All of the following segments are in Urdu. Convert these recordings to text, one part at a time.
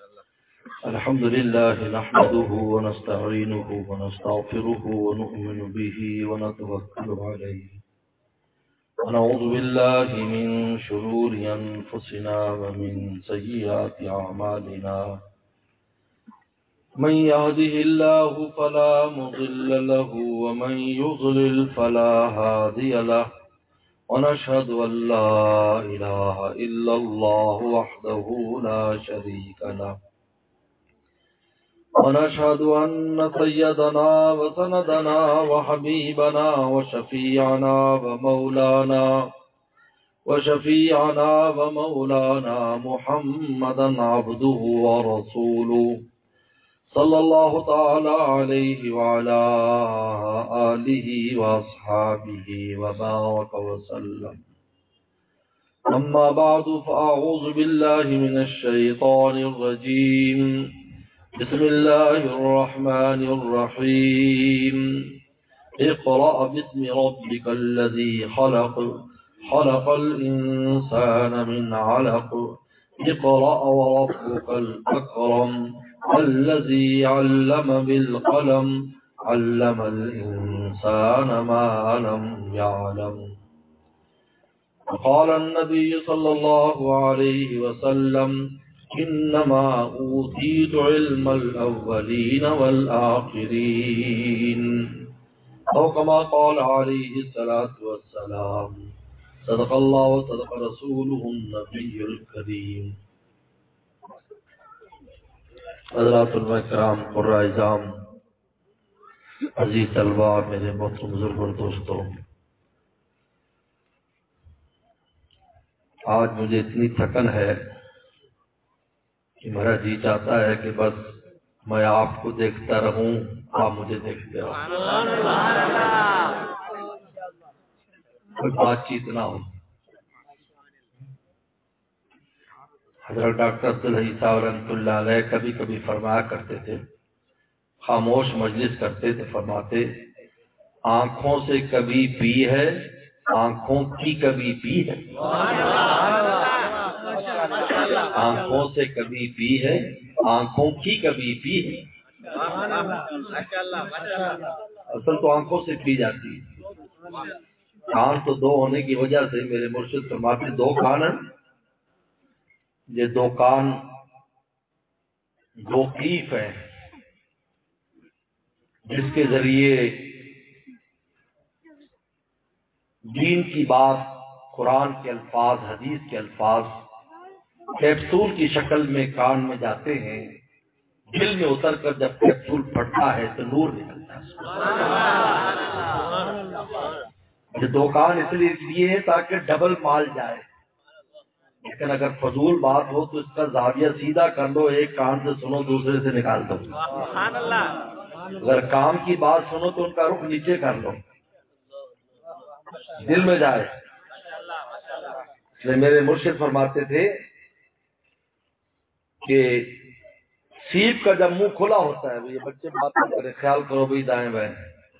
الحمد لله نحمده ونستعينه ونستغفره ونؤمن به ونتوكل عليه ونعوذ بالله من شرور أنفسنا ومن سيئات أعمالنا من يهده الله فلا مضل له ومن يضلل فلا هادي له ونشهد أن لا إله إلا الله وحده لا شريك له ونشهد أن سيدنا وسندنا وحبيبنا وشفيعنا محمدا عبده ورسوله صلى الله تعالى عليه وعلى آله وأصحابه وبارك وسلم. أما بعد فأعوذ بالله من الشيطان الرجيم. بسم الله الرحمن الرحيم. اقرأ باسم ربك الذي خلق خلق الإنسان من علق اقرأ وربك الأكرم الذي علم بالقلم علم الإنسان ما لم يعلم. وقال النبي صلى الله عليه وسلم إنما أوتيت علم الأولين والآخرين أو كما قال عليه الصلاة والسلام. صدق الله وصدق رسوله النبي الكريم. حضرات علماء کرام، قراء اعظام، عزیز طلباء، میرے محترم بزرگوں اور دوستوں، آج مجھے اتنی تھکن ہے کہ میرا جی چاہتا ہے کہ بس میں آپ کو دیکھتا رہوں، آپ مجھے دیکھتے رہو، کوئی بات چیت نہ ہو. حضرت ڈاکٹر عبدالحی صاحب رحمۃ اللہ علیہ کبھی کبھی فرمایا کرتے تھے، خاموش مجلس کرتے تھے، فرماتے آنکھوں سے کبھی پی ہے، آنکھوں کی کبھی پی ہے، آنکھوں سے کبھی پی ہے، آنکھوں کی کبھی پی ہے. اصل تو آنکھوں سے پی جاتی ہے. کان تو دو ہونے کی وجہ سے میرے مرشد فرماتے دو کان ہیں، یہ دو کان دو کلیف ہیں جس کے ذریعے دین کی بات، قرآن کے الفاظ، حدیث کے الفاظ کیپسول کی شکل میں کان میں جاتے ہیں، دل میں اتر کر جب کیپسول پھٹتا ہے تو نور نکلتا ہے. یہ دو کان اس لیے ہیں تاکہ ڈبل مال جائے، لیکن اگر فضول بات ہو تو اس کا زاویہ سیدھا کر لو، ایک کان سے سنو دوسرے سے نکال دو. اگر کام کی بات سنو تو ان کا رخ نیچے کر لو، دل میں جائے. میرے مرشد فرماتے تھے کہ سیپ کا جب منہ کھلا ہوتا ہے، یہ بچے بات نہ کرے، خیال کرو بھائی دائیں بائیں،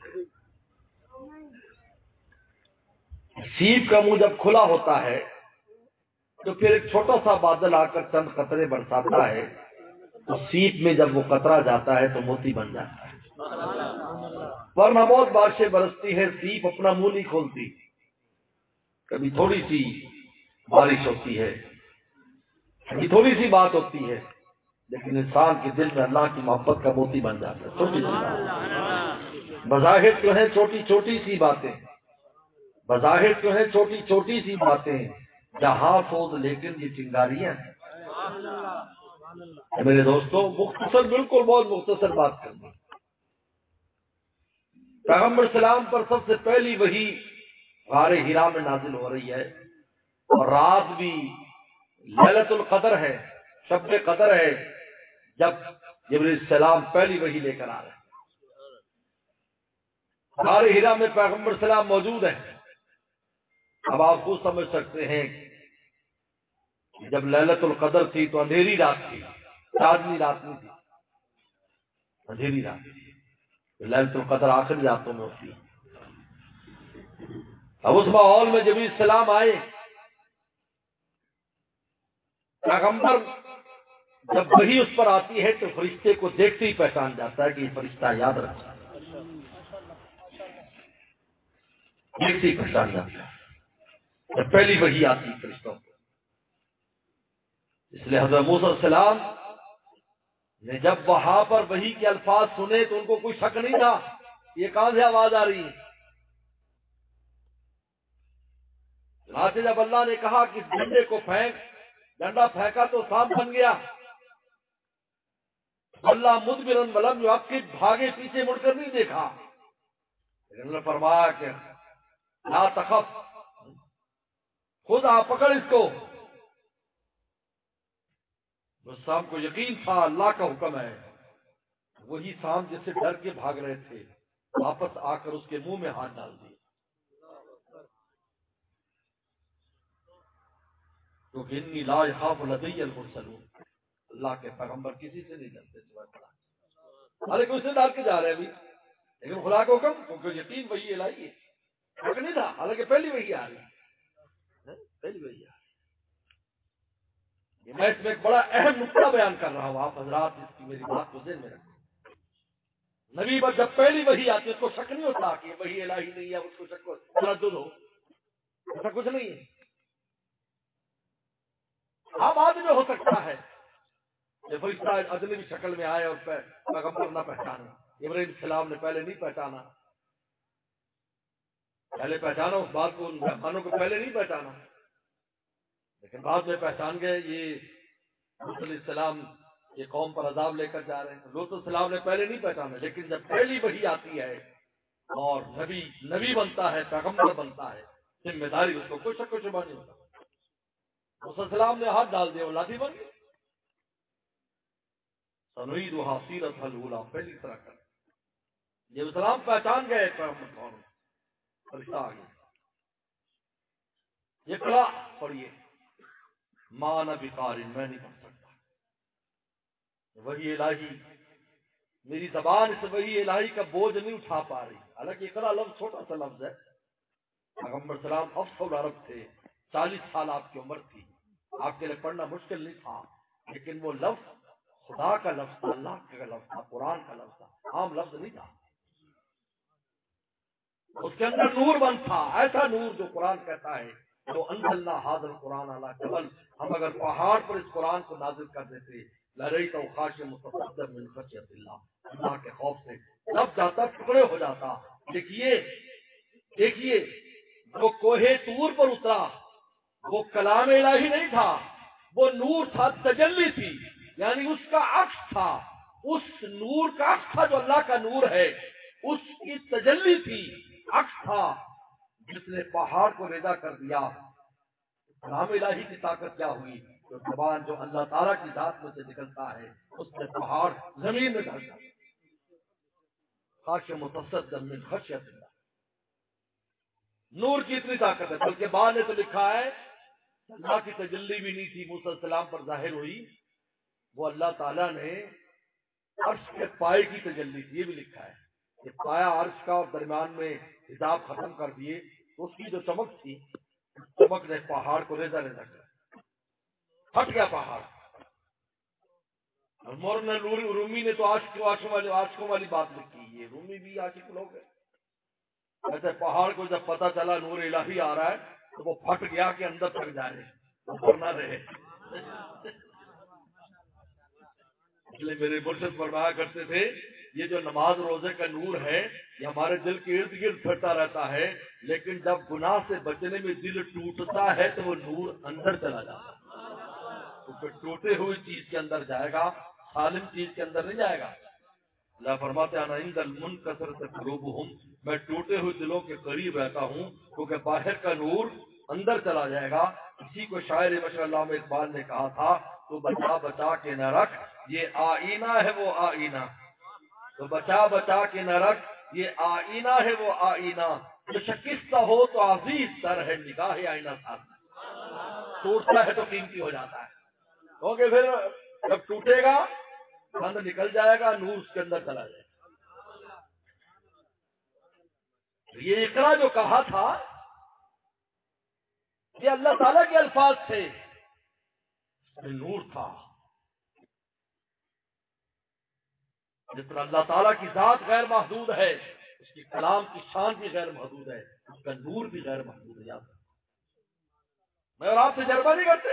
سیپ کا منہ جب کھلا ہوتا ہے تو پھر ایک چھوٹا سا بادل آ کر چند قطرے برساتا ہے، تو سیپ میں جب وہ قطرہ جاتا ہے تو موتی بن جاتا ہے. ورنہ بہت بارشیں برستی ہے، سیپ اپنا منہ نہیں کھولتی. کبھی تھوڑی سی بارش ہوتی ہے، کبھی تھوڑی سی بات ہوتی ہے، لیکن انسان کے دل میں اللہ کی محبت کا موتی بن جاتا ہے. چھوٹی سی بات، بظاہر تو ہے چھوٹی چھوٹی سی باتیں، بظاہر تو ہے چھوٹی چھوٹی سی باتیں، جہاں سوز لیکن یہ چنگاریاں ہیں. میرے دوستوں، مختصر، بالکل بہت مختصر بات کرنی. پیغمبر سلام پر سب سے پہلی وحی غار حرا میں نازل ہو رہی ہے، اور رات بھی لیلۃ القدر ہے، شب قدر ہے، جب جبریل السلام پہلی وحی لے کر آ رہے ہیں. غار حرا میں پیغمبر سلام موجود ہیں. اب آپ کو سمجھ سکتے ہیں کہ جب لیلۃ القدر تھی تو اندھیری رات تھی، چاندنی رات نہیں تھی، اندھیری رات تھی. لیلۃ القدر آخری راتوں میں ہوتی ہے. اب اس ماحول میں جبریل السلام آئے، پیغمبر جب وہی اس پر آتی ہے تو فرشتے کو دیکھتے ہی پہچان جاتا ہے کہ یہ فرشتہ یاد رکھتا ہے، دیکھتے ہی پہچان جاتا ہے جب پہلی وحی آتی فرشتوں کو۔ اس لیے حضرت موسیٰ علیہ السلام نے جب وہاں پر وحی کے الفاظ سنے تو ان کو کوئی شک نہیں تھا یہ کہاں سے آواز آ رہی ہے۔ چنانچہ جب اللہ نے کہا کہ اس ڈنڈے کو پھینک، ڈنڈا پھینکا تو سانپ بن گیا۔ اللہ مدبرن ولم یعقب، بھاگے پیچھے مڑ کر نہیں دیکھا، لیکن اللہ فرمایا کہ لا تخف، خود آپ پکڑ اس کو۔ اس سانپ کو یقین تھا اللہ کا حکم ہے، وہی سانپ جس سے ڈر کے بھاگ رہے تھے واپس آ کر اس کے منہ میں ہاتھ ڈال دیے، کیونکہ انی لا یخاف لدی المرسلون، اللہ کے پیغمبر کسی سے نہیں ڈرتے سوائے خدا، حالانکہ اس سے ڈال کے جا رہے ہیں ابھی، لیکن خدا کو حکم، کیونکہ یقین وہی الہی ہے، حق نہیں تھا، حالانکہ پہلی وہی آ رہی ہے، پہلی وہی آ رہی ہے۔ میں اس میں ایک بڑا اہم نقطہ بیان کر رہا ہوں، آپ حضرات اس کی میری بات کو ذہن میں رکھیں۔ نبی پر جب پہلی وحی آتی ہے اس کو شک نہیں ہوتا کہ وحی الہی نہیں ہے، اس کو شک تردد ہو، ایسا کچھ نہیں ہے۔ ہاں بعد میں ہو سکتا ہے کہ فرشتہ اجنبی شکل میں آئے اور پیغمبر نہ پہچانا، ابراہیم السلام نے پہلے نہیں پہچانا، پہلے پہچانا اس بات کو، ان مہمانوں کو پہلے نہیں پہچانا، لیکن بعد میں پہچان گئے یہ لوط علیہ السلام یہ قوم پر عذاب لے کر جا رہے ہیں۔ لوط علیہ السلام نے پہلے نہیں پہچانا، لیکن جب پہلی وحی آتی ہے اور نبی بنتا ہے، پیغمبر بنتا ہے، ذمہ داری اس کو کوئی شک و شبہ نہیں ہوتا۔ موسیٰ علیہ السلام نے ہاتھ ڈال دیا، وہ لاٹھی بن گئی۔ سنعیدها سیرتها الاولی، پہلی طرح کر یہ اسلام پہچان گئے پیغمبر کون ہے، فرشتہ آ گیا۔ یہ قرآ پڑھیے، ما انا بقارئ، میں نہیں پڑھ سکتا، وحی الہی میری زبان اس وحی الہی کا بوجھ نہیں اٹھا پا رہی۔ حالانکہ اقرا لفظ چھوٹا سا لفظ ہے، پیغمبر سلام افضل العرب تھے، 40 سال آپ کی عمر تھی، آپ کے لیے پڑھنا مشکل نہیں تھا، لیکن وہ لفظ خدا کا لفظ تھا، اللہ کا لفظ تھا، قرآن کا لفظ تھا، عام لفظ نہیں تھا۔ اس کے اندر نور بند تھا، ایسا نور جو قرآن کہتا ہے تو انزلنا ھذا القرآن علی جبل، ہم اگر پہاڑ پر اس قرآن کو نازل کر دیتے لرأیتہ خاشعا متصدعا من خشیۃ اللہ، اللہ کے خوف سے دب جاتا، ٹکڑے ہو جاتا۔ دیکھیے جو کوہ طور پر اترا وہ کلام الہی نہیں تھا، وہ نور تھا، تجلی تھی، یعنی اس کا عکس تھا، اس نور کا عکس تھا جو اللہ کا نور ہے، اس کی تجلی تھی، عکس تھا جس نے پہاڑ کو ریزہ کر دیا۔ کلام الہی کی طاقت کیا ہوئی؟ جو زبان جو اللہ تعالیٰ کی ذات میں سے نکلتا ہے اس سے پہاڑ زمین میں ڈال جاتا ہے۔ خاشع متصدع من خشیۃ اللہ، نور کی اتنی طاقت ہے، بلکہ بعد نے تو لکھا ہے اللہ کی تجلی بھی نہیں تھی موسیٰ علیہ السلام پر ظاہر ہوئی، وہ اللہ تعالیٰ نے عرش کے پائے کی تجلی تھی، یہ بھی لکھا ہے کہ پایا عرش کا اور درمیان میں حجاب ختم کر دیے تو اس کی جو چمک تھی، چمک نے پہاڑ کو ریزہ ریزہ کر پھٹ گیا پہاڑ۔ اور مولانا رومی نے تو عاشقوں والی بات لکھی، یہ رومی بھی عاشق لوگ ہیں، ایسے پہاڑ کو جب پتہ چلا نور الہی آ رہا ہے تو وہ پھٹ گیا کہ اندر تک جائے، اوپر نہ رہے۔ اس لیے میرے مرشد فرمایا کرتے تھے یہ جو نماز روزے کا نور ہے یہ ہمارے دل کے ارد گرد پھرتا رہتا ہے، لیکن جب گناہ سے بچنے میں دل ٹوٹتا ہے تو وہ نور اندر چلا جاتا ہے، تو پھر ٹوٹے ہوئی چیز کے اندر جائے گا، سالم چیز کے اندر نہیں جائے گا۔ اللہ فرماتے ہیں عند المنکسرۃ قلوبہم، میں ٹوٹے ہوئے دلوں کے قریب رہتا ہوں کیونکہ باہر کا نور اندر چلا جائے گا۔ اسی کو شاعر مشر علامہ اقبال نے کہا تھا تو بچا بچا کے نہ رکھ یہ آئینہ ہے وہ آئینہ، تو بچا بچا کے نہ رکھ یہ آئینہ ہے وہ آئینہ، جو شکستہ ہو تو عزیز تر ہے نگاہ آئینہ ساتھ، ٹوٹتا ہے تو قیمتی ہو جاتا ہے، کیونکہ پھر جب ٹوٹے گا بند نکل جائے گا، نور اس کے اندر چلا جائے گا۔ یہ اقرا جو کہا تھا یہ اللہ تعالیٰ کے الفاظ تھے، نور تھا، جس طرح اللہ تعالیٰ کی ذات غیر محدود ہے، اس کی کلام کی شان بھی غیر محدود ہے، اس کا نور بھی غیر محدود ہے. یاد میں اور آپ سے تجربہ نہیں کرتے؟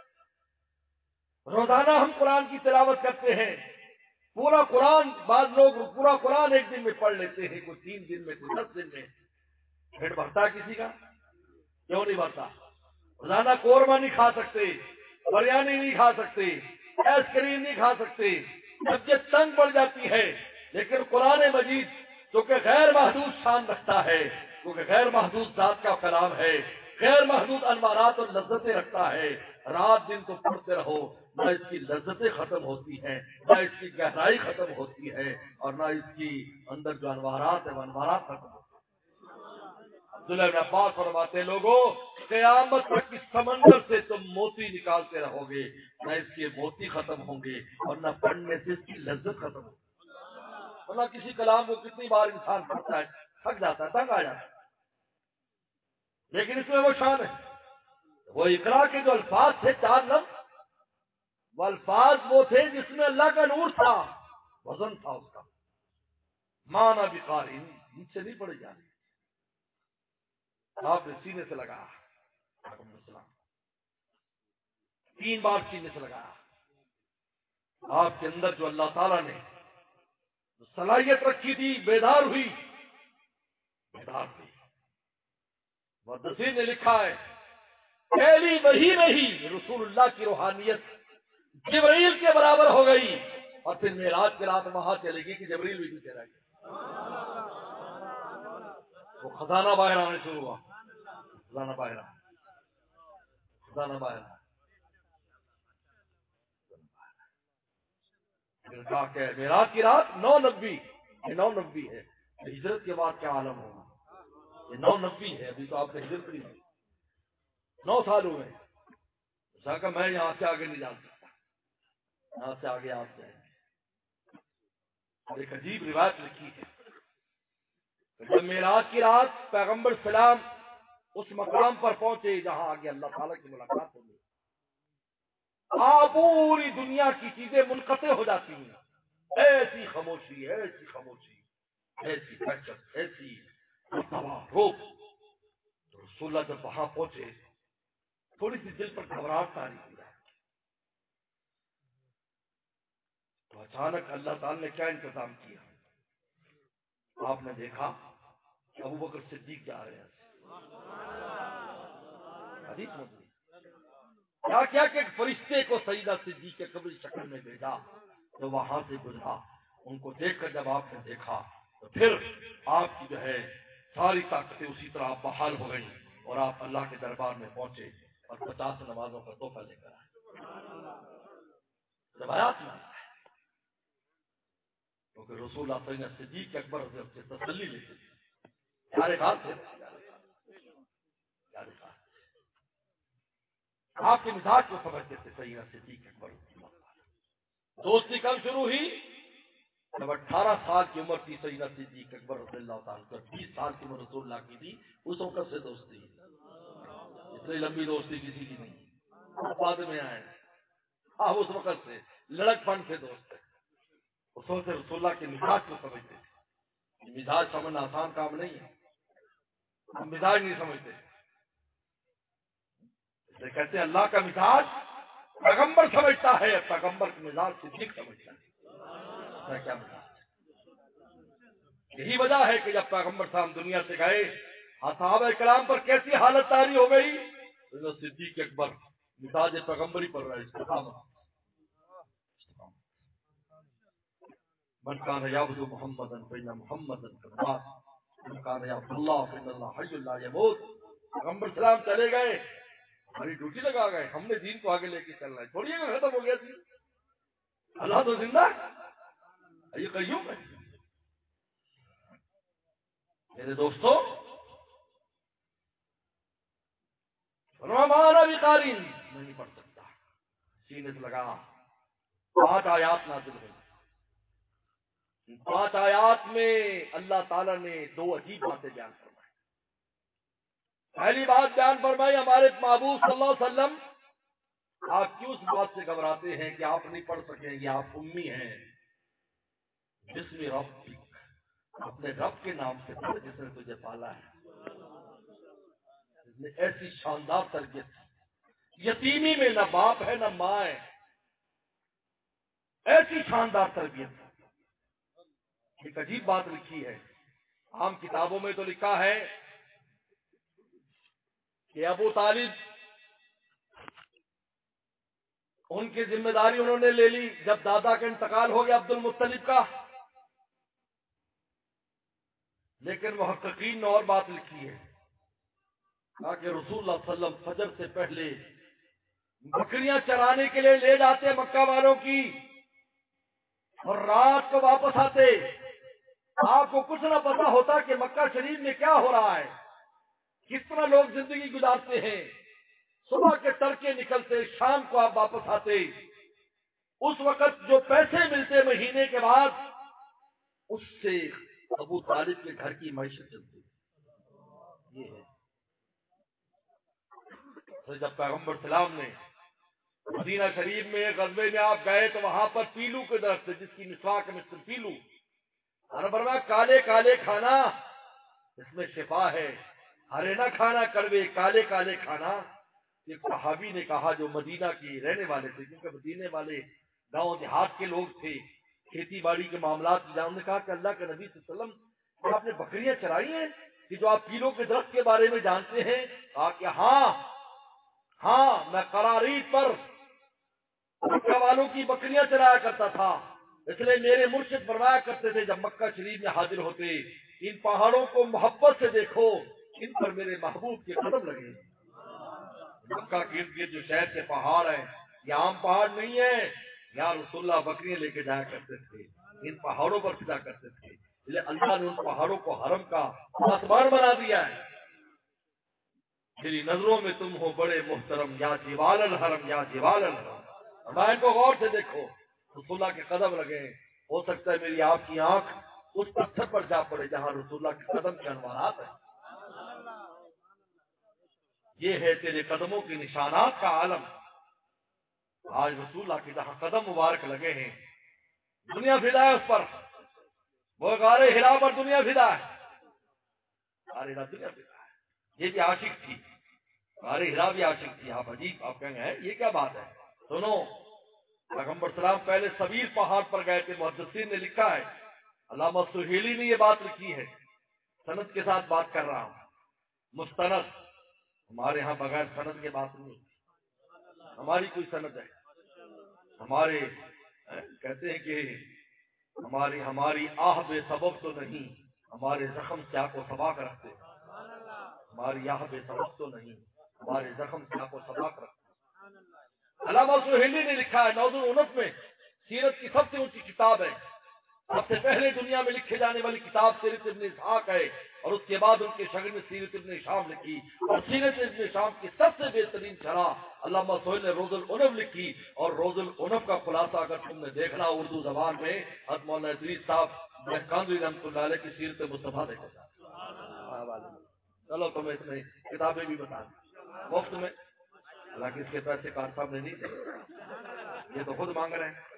روزانہ ہم قرآن کی تلاوت کرتے ہیں، پورا قرآن، بعض لوگ پورا قرآن ایک دن میں پڑھ لیتے ہیں، کوئی 3 دن میں، کوئی 10 دن میں. پیٹ بھرتا کسی کا؟ کیوں نہیں بھرتا؟ روزانہ قورمہ نہیں کھا سکتے، بریانی نہیں کھا سکتے، آئس کریم نہیں کھا سکتے، طبیعت تنگ پڑ جاتی ہے. لیکن قرآن مجید جو کہ غیر محدود شان رکھتا ہے، کیونکہ غیر محدود ذات کا کلام ہے، غیر محدود انوارات اور لذتیں رکھتا ہے، رات دن تو پڑھتے رہو، نہ اس کی لذتیں ختم ہوتی ہیں، نہ اس کی گہرائی ختم ہوتی ہے، اور نہ اس کی اندر جو انوارات ہیں وہ انوارات ختم ہوتے ہیں. عبداللہ بن عباس فرماتے ہیں، لوگوں قیامت تک اس سمندر سے تم موتی نکالتے رہو گے، نہ اس کے موتی ختم ہوں گے اور نہ پڑھنے سے اس کی لذت ختم ہوگی. اللہ کسی کلام کو کتنی بار انسان پڑھتا ہے، تھک جاتا ہے، تنگ آ جاتا ہے، لیکن اس میں وہ شان ہے. وہ اقرا کے جو الفاظ تھے، 4 لفظ، وہ الفاظ وہ تھے جس میں اللہ کا نور تھا، وزن تھا اس کا. مانا بقاری نیچے نہیں پڑے جانے، آپ نے سینے سے لگایا، 3 بار سینے سے لگایا. آپ کے اندر جو اللہ تعالیٰ نے جو صلاحیت رکھی تھی، بیدار ہوئی. محدثین نے لکھا ہے، پہلی وحی میں ہی رسول اللہ کی روحانیت جبرائیل کے برابر ہو گئی، اور پھر معراج کی رات وہاں چلے گی کہ جبرائیل بھی پیچھے رہ گیا. وہ خزانہ باہر آنے شروع ہوا، خزانہ باہر آنا، خزانہ باہر آنا. کہا کہ معراج کی رات 9 نبی، یہ 9 نبی ہے، ہجرت کے بعد کیا عالم ہوگا. یہ 9 نبی ہے، ابھی تو آپ نے ہجرت نہیں ہوئی، 9 سال ہوئے. کہ میں یہاں سے آگے نہیں جان سکتا، یہاں سے آگے آپ جائیں گے. ایک عجیب روایت لکھی ہے، جب معراج کی رات پیغمبر سلام اس مقام پر پہنچے جہاں آگے اللہ تعالیٰ کی ملاقات ہوگی، پوری دنیا کی چیزیں منقطع ہو جاتی ہیں، ایسی خاموشی، ایسی خاموشی، ایسی دہشت، ایسی روک. رسول اللہ جب وہاں پہنچے، تھوڑی سی دل پر گھبراہٹ تاری ہوئی، تو اچانک اللہ تعالی نے کیا انتظام کیا؟ آپ نے دیکھا کہ ابو بکر صدیق جا رہے ہیں. حدیث مجھے کیا کیا کہ ایک فرشتے کو سیدہ صدیق کے قبر شکل میں بھیجا، تو وہاں سے گزرا. ان کو دیکھ کر جب آپ نے دیکھا تو پھر آپ کی جو ہے ساری طاقتیں اسی طرح بحال ہو گئی، اور آپ اللہ کے دربار میں پہنچے اور 50 نمازوں کا تحفہ لے کر آئے. روایات میں کیونکہ رسول اللہ صلی اللہ علیہ وسلم صدیق اکبر سے تسلی لیتے تھے، پیارے خان تھے، پیارے خان آپ کے مزاج کو سمجھتے تھے. سیدنا صدیق اکبر دوستی کب شروع ہوئی؟ جب 18 سال کی عمر تھی سیدنا صدیق اکبر رضی اللہ تعالیٰ، 20 سال کی عمر رسول اللہ کی تھی، اس وقت سے دوستی. اتنی لمبی دوستی کسی کی نہیں، بعد میں آئے. آپ اس وقت سے لڑک پن سے دوست ہے. اس وقت رسول اللہ کے مزاج کو سمجھتے تھے. مزاج سمجھنا آسان کام نہیں ہے، ہم مزاج نہیں سمجھتے. اسے کہتے ہیں اللہ کا مزاج پیغمبر سمجھتا ہے، پیغمبر کا مزاج صدیق سمجھتا ہے. کیا مزاج؟ یہی وجہ ہے کہ جب پیغمبر صاحب دنیا سے گئے، صحابہ کرام پر کیسی حالت طاری ہو گئی. صدیق اکبر مزاج پیغمبری پر رہے، استقامت. من کان یعبد محمدا فإن محمدا قد مات، من کان یعبد اللہ فإن اللہ حی لا یموت. پیغمبر سلام چلے گئے، ہماری ڈیوٹی لگا گئے، ہم نے دین کو آگے لے کے چلنا ہے. تھوڑی ہے ختم ہو گیا دین، اللہ تو زندہ ہے، یہ قیوم ہے. میرے دوستو، مانا بھی قارین میں نہیں پڑھ سکتا. سینے سے لگا 5 آیات نازل ہوئی. 5 آیات میں اللہ تعالیٰ نے 2 عجیب باتیں بیان فرمائی. پہلی بات بیان فرمائی، ہمارے محبوب صلی اللہ علیہ وسلم آپ کیوں اس بات سے گھبراتے ہیں کہ آپ نہیں پڑھ سکیں گے، آپ امی ہیں. بسم ربک، اپنے رب کے نام سے پڑھ جس نے تجھے پالا ہے. اس نے ایسی شاندار تربیت، یتیمی میں نہ باپ ہے نہ ماں ہے، ایسی شاندار تربیت. ایک عجیب بات لکھی ہے، عام کتابوں میں تو لکھا ہے کہ ابو طالب ان کی ذمہ داری انہوں نے لے لی جب دادا کا انتقال ہو گیا عبد المطلب کا. لیکن محققین نے اور بات لکھی ہے کہ رسول اللہ صلی اللہ علیہ وسلم فجر سے پہلے بکریاں چرانے کے لیے لے جاتے مکہ والوں کی، اور رات کو واپس آتے. آپ کو کچھ نہ پتا ہوتا کہ مکہ شریف میں کیا ہو رہا ہے، کس طرح لوگ زندگی گزارتے ہیں. صبح کے تڑکے نکلتے، شام کو آپ واپس آتے. اس وقت جو پیسے ملتے مہینے کے بعد، اس سے ابو طالب کے گھر کی معیشت چلتی. یہ ہے تو جب پیغمبر سلام نے مدینہ شریف میں غزوے میں آپ گئے تو وہاں پر پیلو کے درخت جس کی مسواک ہے مستر پیلو، اور فرمایا کالے کالے کھانا اس میں شفا ہے، ہرے نہ کھانا کڑوے، کالے کالے کھانا. ایک صحابی نے کہا جو مدینہ کی رہنے والے تھے، کیونکہ مدینے والے گاؤں دیہات کے لوگ تھے، کھیتی باڑی کے معاملات جاننے، کہا کہ اللہ کے نبی صلی اللہ علیہ وسلم آپ نے بکریاں چرائی ہیں کہ جو آپ پیلوں کے درخت کے بارے میں جانتے ہیں؟ کہا کہ ہاں میں قرارید پر مکہ والوں کی بکریاں چرایا کرتا تھا. اس لیے میرے مرشد فرمایا کرتے تھے جب مکہ شریف میں حاضر ہوتے، ان پہاڑوں کو محبت سے دیکھو، ان پر میرے محبوب کے قدم لگے. مکہ کے ارد گرد جو شہر کے پہاڑ ہیں یہ عام پہاڑ نہیں ہے، یہاں رسول اللہ بکریاں لے کے جایا کرتے تھے، ان پہاڑوں پر فدا کرتے تھے. اس لیے اللہ نے ان پہاڑوں کو حرم کا آسمان بنا دیا ہے. میری نظروں میں تم ہو بڑے محترم، یا جبال الحرم یا جبال الحرم. میں کو غور سے دیکھو، رسول اللہ کے قدم لگے ہیں. ہو سکتا ہے میری آپ کی آنکھ اس پتھر پر جا پڑے جہاں رسول اللہ کے قدم کے انوارات ہیں. یہ ہے تیرے قدموں کے نشانات کا عالم. آج رسول اللہ کے جہاں قدم مبارک لگے ہیں دنیا فدا ہے اس پر. وہ غار ہرا پر دنیا فدا ہے، غار ہرا دنیا فدا ہے. یہ بھی عاشق تھی، غار ہرا بھی عاشق تھی. آپ عجیب، آپ کہیں گے یہ کیا بات ہے؟ سنو، پیغمبر سلام پہلے سبیر پہاڑ پر گئے تھے. محدثین نے لکھا ہے، علامہ سہیلی نے یہ بات لکھی ہے، سند کے ساتھ بات کر رہا ہوں، مستند. ہمارے ہاں بغیر سند کے بات نہیں، ہماری کوئی سند ہے. ہمارے کہتے ہیں کہ ہماری آہ بے سبب تو نہیں، ہمارے زخم کیا کو سباق رکھتے. ہماری آہ بے سبب تو نہیں، ہمارے زخم کیا کو سباق رکھتے. علامہ سہیلی نے لکھا ہے نوز العنف میں، سیرت کی سب سے اونچی کتاب ہے. سب سے پہلے دنیا میں لکھے جانے والی کتاب سیرت ابن اسحاق ہے، اور اس کے بعد ان کے شاگرد نے سیرت ابن شام لکھی، اور سیرت ابن شام کی سب سے بہترین شرح علامہ سہیل نے روز العنف لکھی. اور روز العنف کا خلاصہ اگر تم نے دیکھنا اردو زبان میں، حضرت مولانا ادریس صاحب کاندوی رحمۃ اللہ علیہ کی سیرت مصطفیٰ دیکھا جائے. چلو تمہیں اس میں کتابیں بھی بتا دیں مفت میں، حالانکہ اس کے پیسے کار صاحب نے نہیں دے، یہ تو خود مانگ رہے ہیں.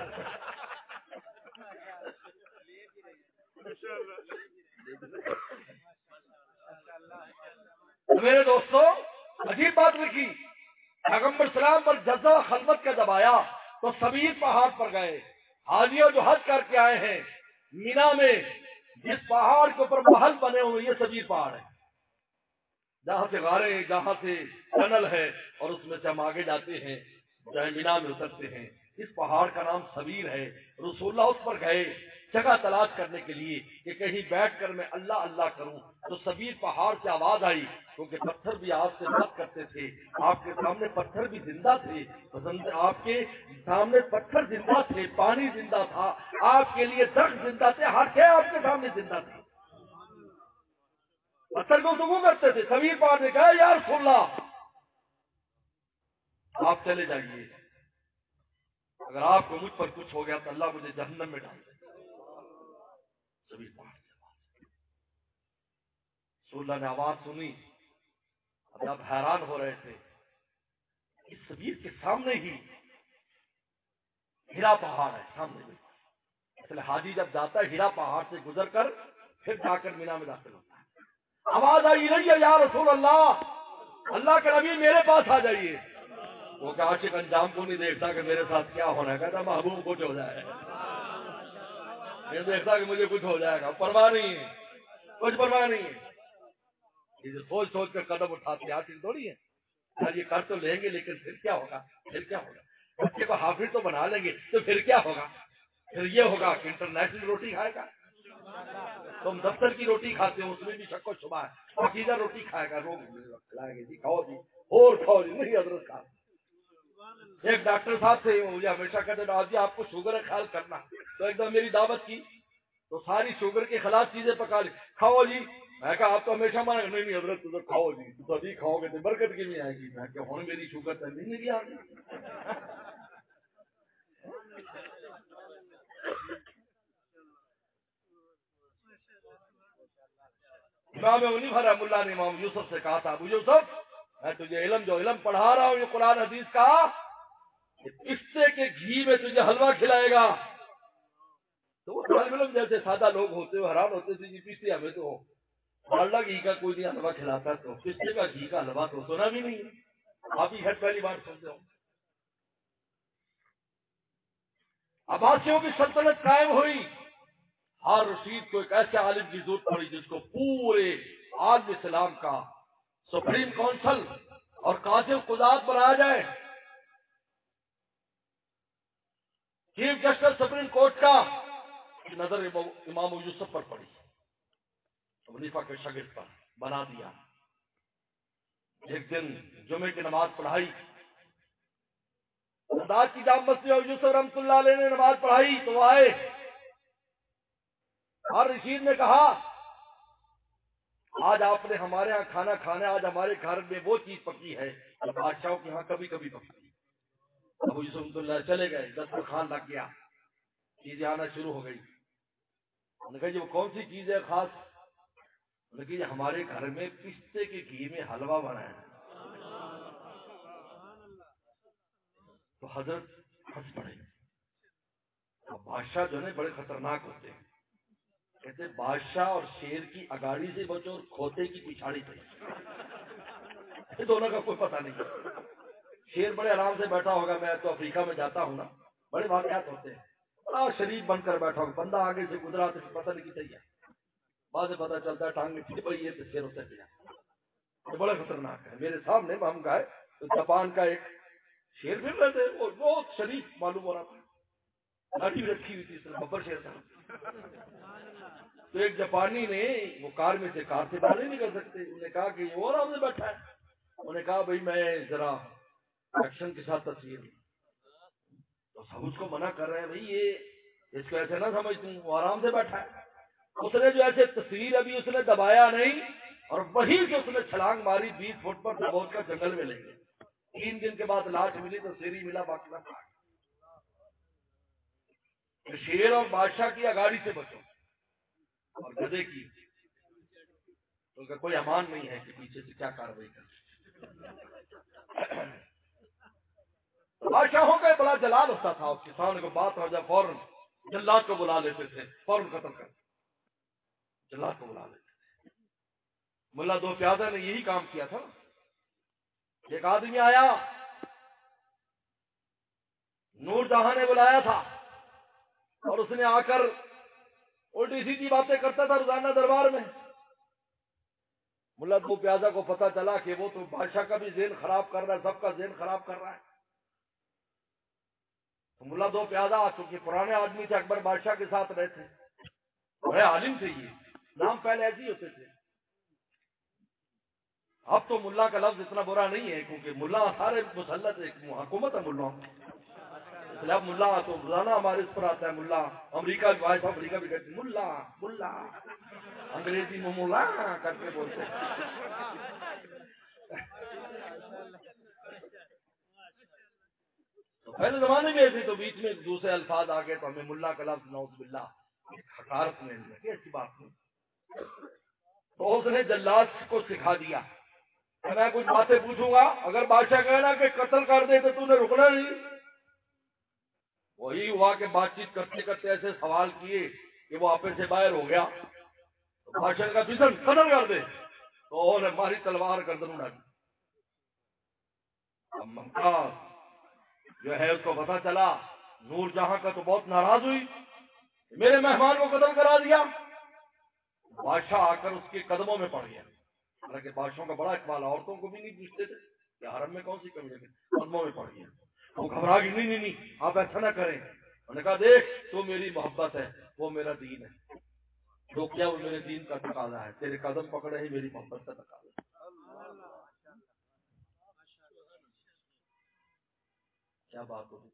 میرے دوستو، عجیب بات لکھی. پیغمبر سلام پر جزا خلوت کا جب آیا تو سبیر پہاڑ پر گئے. حاجیوں جو حج کر کے آئے ہیں مینا میں جس پہاڑ کے اوپر محل بنے ہوئے، یہ سبیر پہاڑ ہے جہاں سے غاریں، جہاں سے ٹنل ہے، اور اس میں سے ہم آگے جاتے ہیں جہاں مینا میں اترتے ہیں. اس پہاڑ کا نام سبیر ہے. رسول اللہ اس پر گئے جگہ تلاش کرنے کے لیے کہ کہیں بیٹھ کر میں اللہ اللہ کروں. تو سبیر پہاڑ سے آواز آئی، کیونکہ پتھر بھی آپ سے بات کرتے تھے، آپ کے سامنے پتھر بھی زندہ تھے، آپ کے سامنے پتھر زندہ تھے، پانی زندہ تھا، آپ کے لیے درخت زندہ تھے، ہر شے آپ کے سامنے زندہ تھی. پتھر کو گفتگو کرتے تھے. سبیر پہاڑ نے کہا یا رسول اللہ آپ چلے جائیے، اگر آپ کو مجھ پر کچھ ہو گیا تو اللہ مجھے جہنم میں ڈال دے. سبیر پہاڑ رسول اللہ نے آواز سنی. اب آپ حیران ہو رہے تھے، اس سبیر کے سامنے ہی ہرا پہاڑ ہے، سامنے اس لیے حاجی جب جاتا ہے ہیرا پہاڑ سے گزر کر پھر جا کر مینا میں داخل ہوتا ہے. آواز آئی نہیں یا رسول اللہ, اللہ کے نبی میرے پاس آ جائیے. وہ کہ عاشق انجام کو نہیں دیکھتا کہ میرے ساتھ کیا ہونا ہے, کہتا محبوب کچھ ہو جائے, نہیں دیکھتا کہ مجھے کچھ ہو جائے گا, پرواہ نہیں ہے, کچھ پرواہ نہیں ہے. یہ سوچ سوچ کر قدم اٹھاتے حاصل تھوڑی ہے. یہ کر تو لیں گے لیکن پھر کیا ہوگا, پھر کیا ہوگا, بچے کو حافظ تو بنا لیں گے تو پھر کیا ہوگا, پھر یہ ہوگا کہ انٹرنیشنل روٹی کھائے گا. تم دفتر کی روٹی کھاتے ہو اس میں بھی شک و شبہ ہے, پاکیزہ روٹی کھائے گا, روگ کھلائے گے جی, کھاؤ جی اور کھاؤ جی, نہیں حضرت صاحب. ایک ڈاکٹر صاحب تھے, مجھے ہمیشہ کہتے ڈاکٹر جی آپ کو شوگر ہے خیال کرنا, تو ایک دم میری دعوت کی تو ساری شوگر کے خلاف چیزیں پکا لی, کھاؤ جی. میں کہا آپ تو ہمیشہ مانا, نہیں حضرت تو کھاؤ جی, تو ابھی کھاؤ گے تو برکت کی نہیں آئے گی. میں کہ ہوں میری شوگر تو نہیں میری آ گئی. امام منیف رحمہ اللہ نے امام یوسف سے کہا تھا, ابو یوسف میں تجھے جو علم پڑھا رہا ہوں یہ قرآن حدیث کا, پستے کے گھی میں تجھے حلوہ کھلائے گا. تو وہ طالب علم جیسے سادہ لوگ ہوتے ہیں حیران ہوتے تھے, جی پستے ہمیں تو ڈالڈا گھی کا کوئی نہیں حلوہ کھلاتا, تو پستے کا گھی کا حلوہ تو سنا بھی نہیں ہے, آپ ہی خیر پہلی بار سنتے ہو. عباسیوں کی سلطنت قائم ہوئی, ہر رشید کو ایک ایسے عالم کی ضرورت پڑی جس کو پورے عالم اسلام کا سپریم کونسل اور قاضی قضات بنایا جائے. چیف جسٹس سپریم کورٹ کا نظر امام یوسف پر پڑی, حنیفہ کے شاگرد پر بنا دیا. ایک دن جمعے کی نماز پڑھائی, بغداد کی جامع مسجد میں یوسف رحمۃ اللہ علیہ نے نماز پڑھائی تو وہ آئے, اور رشید نے کہا آج آپ نے ہمارے ہاں کھانا کھانا, آج ہمارے گھر میں وہ چیز پکی ہے جو بادشاہوں کے ہاں کبھی کبھی پکتی. ابو یوسف رحمۃ اللہ چلے گئے, دسترخوان لگ گیا, چیزیں آنا شروع ہو گئی. انہوں نے کہا یہ کون سی چیز ہے خاص, انہوں نے کہا یہ ہمارے گھر میں پستے کے گھی میں حلوہ بنا ہے. تو حضرت ہنس پڑے. بادشاہ جو ہے بڑے خطرناک ہوتے ہیں, کہتے بادشاہ اور شیر کی اگاڑی سے بچو اور کھوتے کی پچھاڑی سے, دونوں کا کوئی پتہ نہیں. شیر بڑے آرام سے بیٹھا ہوگا, میں تو افریقہ میں جاتا ہوں نا, بڑے واقعات ہوتے ہیں, بڑا شریف بن کر بیٹھا ہوگا, بندہ آگے سے گزرا تو پتہ نہیں کتنے گیا, بعد میں پتہ چلتا ہے ٹانگ میں پھر پڑی ہے تو شیر ہوتا گیا. یہ بڑا خطرناک ہے. میرے سامنے ہم گئے تو جاپان کا ایک شیر پھر رہے تھے, وہ بہت شریف معلوم ہو رہا تھا, لاٹھی رکھی ہوئی تھی, اس ببر شیر تھا. تو ایک جاپانی نے, وہ کار میں سے باہر نہیں نکل سکتے, انہوں نے کہا کہ یہ اور آدمی بیٹھا ہے. انہوں نے کہا بھائی میں ذرا ایکشن کے ساتھ تصویر, تو سب اس کو منع کر رہے ہیں, بھائی یہ اس کو ایسے نہ سمجھ تم, وہ آرام سے بیٹھا ہے. اس نے جو ایسے تصویر ابھی اس نے دبایا نہیں, اور وہیں سے اس نے چھلانگ ماری 20 فٹ پر دبوچ کر جنگل میں لے گئے. 3 دن کے بعد لاش ملی تو سیری ملا, باقی نہ پا. شیر اور بادشاہ کی اگاڑی سے بچو, اور گدے کی ان کا کوئی امان نہیں ہے کہ پیچھے سے کیا کاروائی کر. بادشاہوں کا بڑا جلال ہوتا تھا, اس کسان کو بات ہو جائے فوراً جلات کو بلا لیتے تھے, فوراً ختم کر جلات کو بلا لیتے تھے. ملا دو پیادہ نے یہی کام کیا تھا. ایک آدمی آیا, نور جہاں نے بلایا تھا, اور اس نے آ کر الٹی سیدھی باتیں کرتا تھا روزانہ دربار میں. ملا دو پیادہ کو پتا چلا کہ وہ تو بادشاہ کا بھی ذہن خراب کر رہا ہے, سب کا ذہن خراب کر رہا ہے. تو ملا دو پیادہ چونکہ پرانے آدمی تھے, اکبر بادشاہ کے ساتھ رہتے, بڑے عالم تھے, یہ نام پہلے ایسے ہی ہوتے تھے. اب تو ملا کا لفظ اتنا برا نہیں ہے, کیونکہ ملا سارے مسلط ایک حکومت ہے ملاؤں. اب ملا تو روزانہ ہمارے اس پر آتا ہے, ملا امریکہ امریکہ بھی کہتے ملا ملا, انگریزی میں ملا کر کے بولتے. تو پہلے زمانے میں ایسے, تو بیچ میں دوسرے الفاظ آ گئے تو ہمیں ملا کا لفظ نعوذ باللہ حقارت میں لگی, ایسی بات نہیں. تو اس نے جلات کو سکھا دیا, میں کچھ باتیں پوچھوں گا, اگر بادشاہ کہنا کہ قتل کر دے تو نے رکنا نہیں. وہی ہوا کہ بات چیت کرتے کرتے ایسے سوال کیے کہ وہ آپے سے باہر ہو گیا. تو بادشاہ کا بسن قتل کر دے. تو انہوں نے ماری تلوار گردن اڑا دی. اب ممتاز جو ہے اس کو پتا چلا، نور جہاں کا تو بہت ناراض ہوئی، میرے مہمان کو قتل کرا دیا. بادشاہ آ کر اس کے قدموں میں پڑ گیا. حالانکہ بادشاہوں کا بڑا اقبال، عورتوں کو بھی نہیں پوچھتے تھے کہ حرم میں کون سی کمی ہے، قدموں میں پڑ گیا. وہ گھبرا گئی، نہیں نہیں نہیں آپ ایسا نہ کریں. انہوں نے کہا دیکھ تو میری محبت ہے، وہ میرا دین ہے، جو کیا وہ میرے دین کا تقاضا ہے، تیرے قدم پکڑے ہی میری محبت کا تقاضا ہے. کیا بات ہوگی.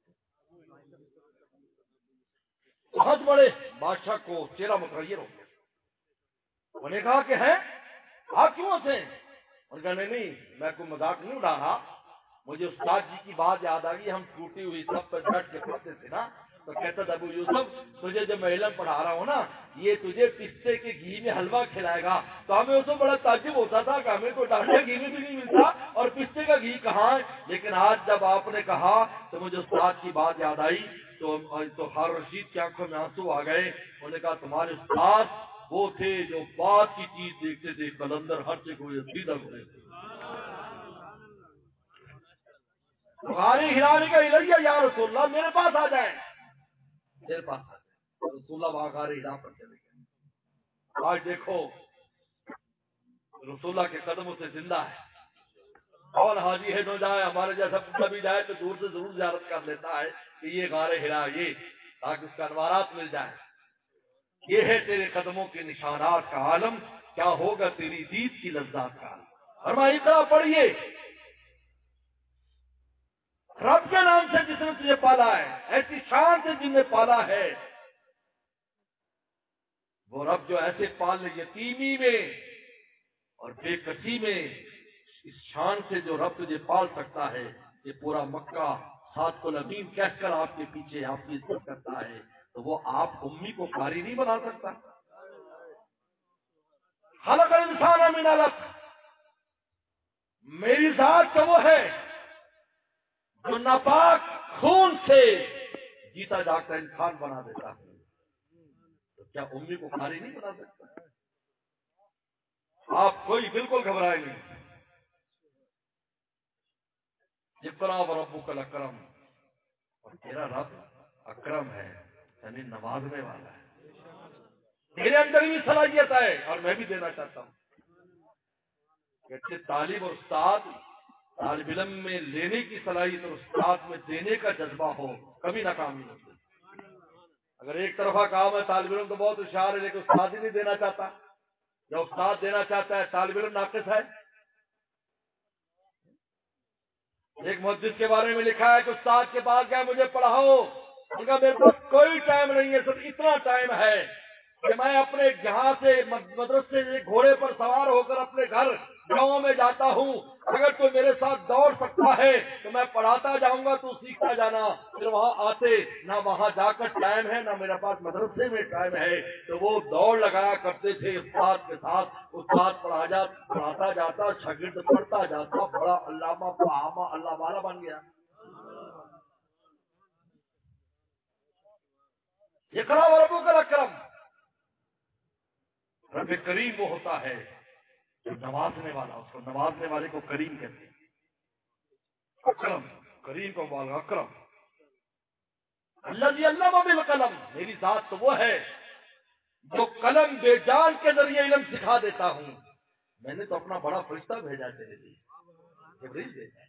بہت بڑے بادشاہ کو چہرہ متغیر ہو گیا. انہوں نے کہا کہ ہے آپ کیوں تھے؟ انہوں نے کہا نہیں میں کوئی مذاق نہیں اڑا رہا، مجھے استاد جی کی بات یاد آ گئی، ہم ٹوٹی ہوئی سب پر بیٹھ کے پڑھتے تھے نا، تو کہتا تھا ابو یوسف تجھے جب میں علم پڑھا رہا ہوں نا، یہ تجھے پستے کے گھی میں حلوہ کھلائے گا. تو ہمیں اس کو بڑا تعجب ہوتا تھا کہ ہمیں تو ڈانڈا گھی میں بھی نہیں ملتا اور پستے کا گھی کہاں ہے. لیکن آج جب آپ نے کہا تو مجھے استاد کی بات یاد آئی. تو ہارون رشید کی آنکھوں میں آنسو آ گئے. انہوں نے کہا تمہارے استاد وہ تھے جو بات کی چیز دیکھتے تھے، قلندر ہر جگہ سیدھا گھومے تھے. غار ہرا نے کہا الیہ یا رسول اللہ میرے پاس آ جائیں، میرے پاس آ جائیں. رسول اللہ وہاں غار ہرا پر چلے گئے. آج دیکھو رسول اللہ کے قدموں سے زندہ ہے. اور حاجی ہے جو جائے، ہمارے جیسا بڑا بھی جائے تو دور سے ضرور زیارت کر لیتا ہے کہ یہ غار ہرا، یہ تاکہ اس کا انوارات مل جائے. یہ ہے تیرے قدموں کے نشانات کا عالم، کیا ہوگا تیری دید کی لذات کا عالم. فرمایا اتنا پڑھیے رب کے نام سے جس نے تجھے پالا ہے، ایسی شان سے جن نے پالا ہے، وہ رب جو ایسے پال یتیمی میں اور بے کسی میں، اس شان سے جو رب تجھے پال سکتا ہے. یہ پورا مکہ سات الامین کہہ کر آپ کے پیچھے آپ کی عزت کرتا ہے، تو وہ آپ امی کو قاری نہیں بنا سکتا. خلق الانسان من علق، میری ذات تو وہ ہے جو ناپاک خون سے جیتا جاگتا انسان بنا دیتا ہے. تو کیا امی کو قاری نہیں بنا سکتا؟ آپ کوئی بالکل گھبرائے نہیں. اقرا وربک الاکرم، اور تیرا رب اکرم ہے، یعنی نوازنے والا ہے. تیرے اندر بھی صلاحیت ہے اور میں بھی دینا چاہتا ہوں کہ اچھے طالب اور استاد، طالب علم میں لینے کی صلاحیت اور استاد میں دینے کا جذبہ ہو، کبھی ناکامی نہیں ہوتی. اگر ایک طرفہ کام ہے طالب علم تو بہت ہوشیار ہے لیکن استاد ہی نہیں دینا چاہتا، یا استاد دینا چاہتا ہے طالب علم ناقص ہے. ایک محدث کے بارے میں لکھا ہے کہ استاد کے پاس گیا مجھے پڑھاؤ، ان کا میرے پاس کوئی ٹائم نہیں ہے، صرف اتنا ٹائم ہے کہ میں اپنے یہاں سے مدرسے سے گھوڑے پر سوار ہو کر اپنے گھر گاؤں میں جاتا ہوں، اگر تو میرے ساتھ دوڑ سکتا ہے تو میں پڑھاتا جاؤں گا، تو سیکھتا جانا. پھر وہاں آتے نہ وہاں جا کر ٹائم ہے نہ میرے پاس مدرسے میں ٹائم ہے، تو وہ دوڑ لگایا کرتے تھے استاد کے ساتھ. استاد پڑھاتا جاتا، شاگرد پڑھتا جاتا، بڑا علامہ فہامہ اللہ والا بن گیا. اقرا وربک الاکرم، رب کریم وہ ہوتا ہے جو نوازنے والا، اس کو نوازنے والے کو کریم کہتے ہیں. اکرم، کریم کو بول اکرم. الذی علم بالقلم، میری ذات تو وہ ہے جو قلم بے جان کے ذریعے علم سکھا دیتا ہوں. میں نے تو اپنا بڑا فرشتہ بھیجا تیرے لیے، جبریل بھیجا ہے.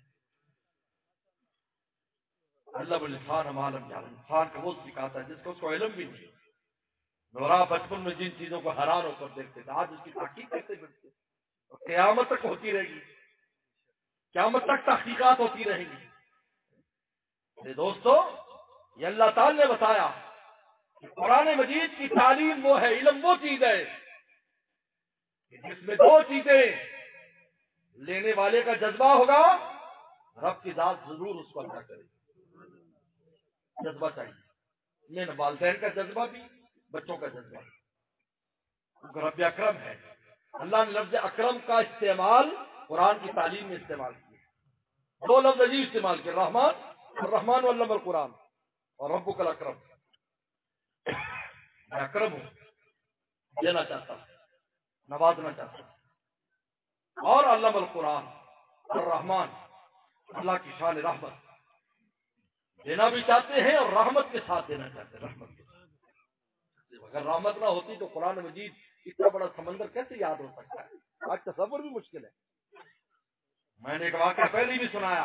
اللہ الانسان ما لم یعلم، انسان کو وہ سکھاتا ہے جس کو اس کو علم بھی نہیں. نورا بچپن میں جن چیزوں کو حیران ہو کر دیکھتے تھے، آج اس کی تحقیق کرتے پھرتے، اور قیامت تک ہوتی رہے گی، قیامت تک تحقیقات ہوتی رہیں گی. میرے دوستو، یہ اللہ تعالی نے بتایا کہ قرآن مجید کی تعلیم وہ ہے، علم وہ چیز ہے کہ جس میں دو چیزیں لینے والے کا جذبہ ہوگا، رب کی ذات ضرور اس کو ادا کرے گی. جذبہ چاہیے، میں والدین کا جذبہ بھی، بچوں کا جذبہ بھی. رب اکرم ہے. اللہ نے لفظ اکرم کا استعمال قرآن کی تعلیم میں استعمال کیا. دو لفظ عجیب استعمال کیا، رحمان اور رحمان علم القرآن. اور ربک الاکرم، میں اکرم ہوں، دینا چاہتا ہوں، نوازنا چاہتا ہوں۔ اور علم القرآن الرحمن، اللہ کی شان رحمت دینا بھی چاہتے ہیں اور رحمت کے ساتھ دینا چاہتے ہیں، رحمت کے ساتھ۔ اگر رحمت نہ ہوتی تو قرآن مجید اتنا بڑا سمندر کیسے یاد ہو سکتا ہے؟ آج تصور بھی مشکل ہے۔ میں نے ایک واقعہ پہلے بھی سنایا،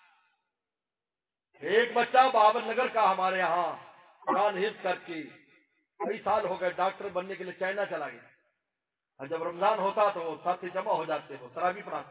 ایک بچہ بابر نگر کا ہمارے یہاں قرآن حفظ کر کے کئی سال ہو گئے، ڈاکٹر بننے کے لیے چائنا چلا گیا، اور جب رمضان ہوتا تو وہ ساتھی جمع ہو جاتے، وہ تراویح پڑھاتا۔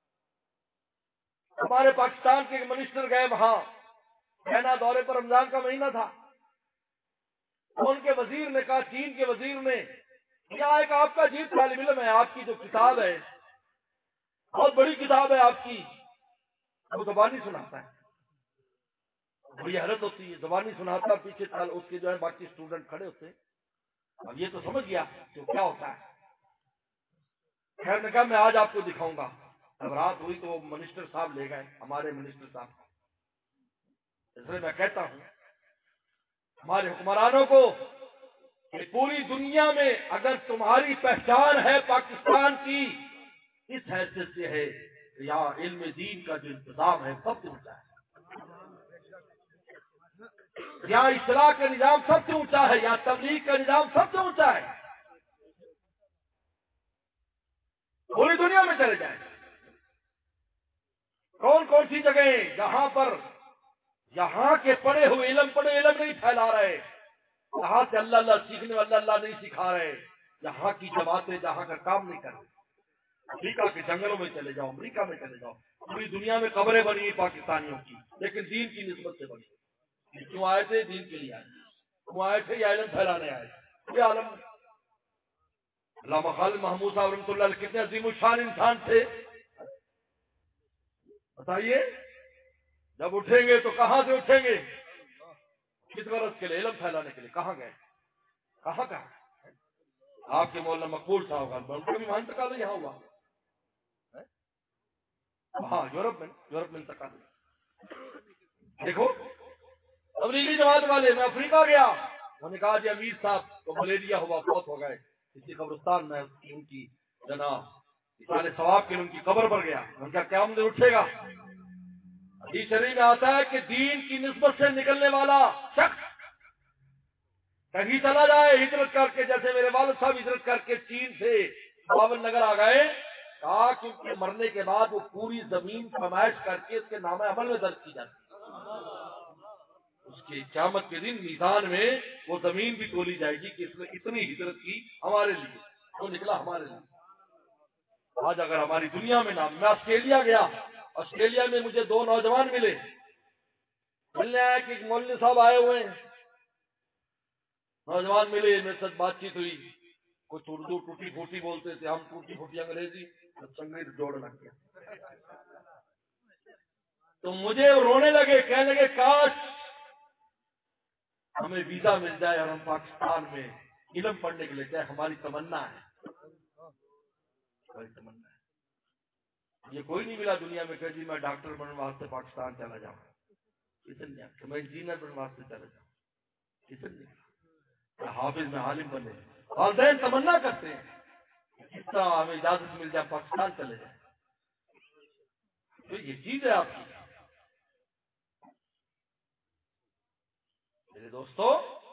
ہمارے پاکستان کے منسٹر گئے وہاں، چائنا دورے پر، رمضان کا مہینہ تھا، ان کے وزیر نے کہا، چین کے وزیر نے، یہاں ایک آپ کا عجیب طالب علم ہے، آپ کی جو کتاب ہے بہت بڑی کتاب ہے آپ کی، وہ زبانی سناتا ہے۔ بڑی حیرت ہوتی ہے، زبانی سناتا، پیچھے اس کے جو ہے باقی اسٹوڈنٹ کھڑے ہوتے ہیں۔ اب یہ تو سمجھ گیا جو کیا ہوتا ہے۔ خیر نے کہا میں آج آپ کو دکھاؤں گا۔ اب رات ہوئی تو منسٹر صاحب لے گئے، ہمارے منسٹر صاحب۔ اس لیے میں کہتا ہوں ہمارے حکمرانوں کو کہ پوری دنیا میں اگر تمہاری پہچان ہے پاکستان کی، اس حیثیت سے ہے کہ یہاں علم دین کا جو انتظام ہے سب سے اونچا ہے، یہاں اصلاح کا نظام سب سے اونچا ہے، یہاں تبلیغ کا نظام سب سے اونچا ہے۔ پوری دنیا میں چلے جائیں، کون کون سی جگہیں جہاں پر یہاں کے پڑھے ہوئے علم نہیں پھیلا رہے، یہاں سے اللہ اللہ سیکھنے والا اللہ نہیں سکھا رہے، یہاں کی جماعتیں جہاں کا کام نہیں کر رہی۔ افریقہ کے جنگلوں میں چلے جاؤ، امریکہ میں چلے جاؤ، پوری دنیا میں قبریں بنی پاکستانیوں کی، لیکن دین کی نسبت سے بنی۔ کیوں آئے تھے؟ دین کے لیے آئے تھے، وہ آئے تھے یا علم پھیلانے آئے تھے؟ یہ عالم علامہ خالد محمود صاحب رحمۃ اللہ علیہ کتنے عظیم الشان انسان تھے، بتائیے۔ جب اٹھیں گے تو کہاں سے اٹھیں گے؟ کس غرض کے لیے؟ علم پھیلانے کے لیے۔ کہاں گئے؟ کہاں آپ کے مولانا مقبول صاحب کا بھی وہاں انتقال یہاں ہوا، ہاں یورپ میں انتقال۔ دیکھو تبلیغی جماعت والے، میں افریقہ گیا، انہوں نے کہا جی امیر صاحب کو ملیریا ہوا، فوت ہو گئے، اسی قبرستان میں ان کی جناب سارے ثواب کے ان کی قبر پر گیا، ان کا قیامت اٹھے گا۔ حدیث شریف میں آتا ہے کہ دین کی نسبت سے نکلنے والا شخص کہیں چلا جائے ہجرت کر کے، جیسے میرے والد صاحب ہجرت کر کے چین سے بابر نگر آ گئے، کہا کہ ان کے مرنے کے بعد وہ پوری زمین فرمائش کر کے اس کے نامہ عمل میں درج کی جاتی ہے۔ اس کی قیامت کے دن میدان میں وہ زمین بھی تولی جائے گی کہ اس نے اتنی ہجرت کی ہمارے لیے، وہ نکلا ہمارے لیے۔ آج اگر ہماری دنیا میں نام، میں آسٹریلیا گیا، آسٹریلیا میں مجھے دو نوجوان ملے، ملنے آئے کہ ایک مولوی صاحب آئے ہوئے ہیں، نوجوان ملے، میرے ساتھ بات چیت ہوئی، کچھ اردو ٹوٹی پھوٹی بولتے تھے، ہم ٹوٹی پھوٹی انگریزی، سنگیت جوڑ لگ گیا۔ تو مجھے رونے لگے، کہنے لگے کاش ہمیں ویزا مل جائے اور ہم پاکستان میں علم پڑھنے کے لیے جائے، ہماری تمنا ہے، ہماری تمنا ہے۔ یہ کوئی نہیں ملا دنیا میں کہ جی میں ڈاکٹر بننے واسطے پاکستان چلا جاؤں، کسی نے کہ میں انجینئر بننے واسطے چلا جاؤں، کسی نے کہ حافظ میں عالم بنے۔ والدین تمنا کرتے ہیں اس طرح ہمیں اجازت مل جائے پاکستان چلے جائیں، تو یہ چیز ہے آپ کی۔ میرے دوستو،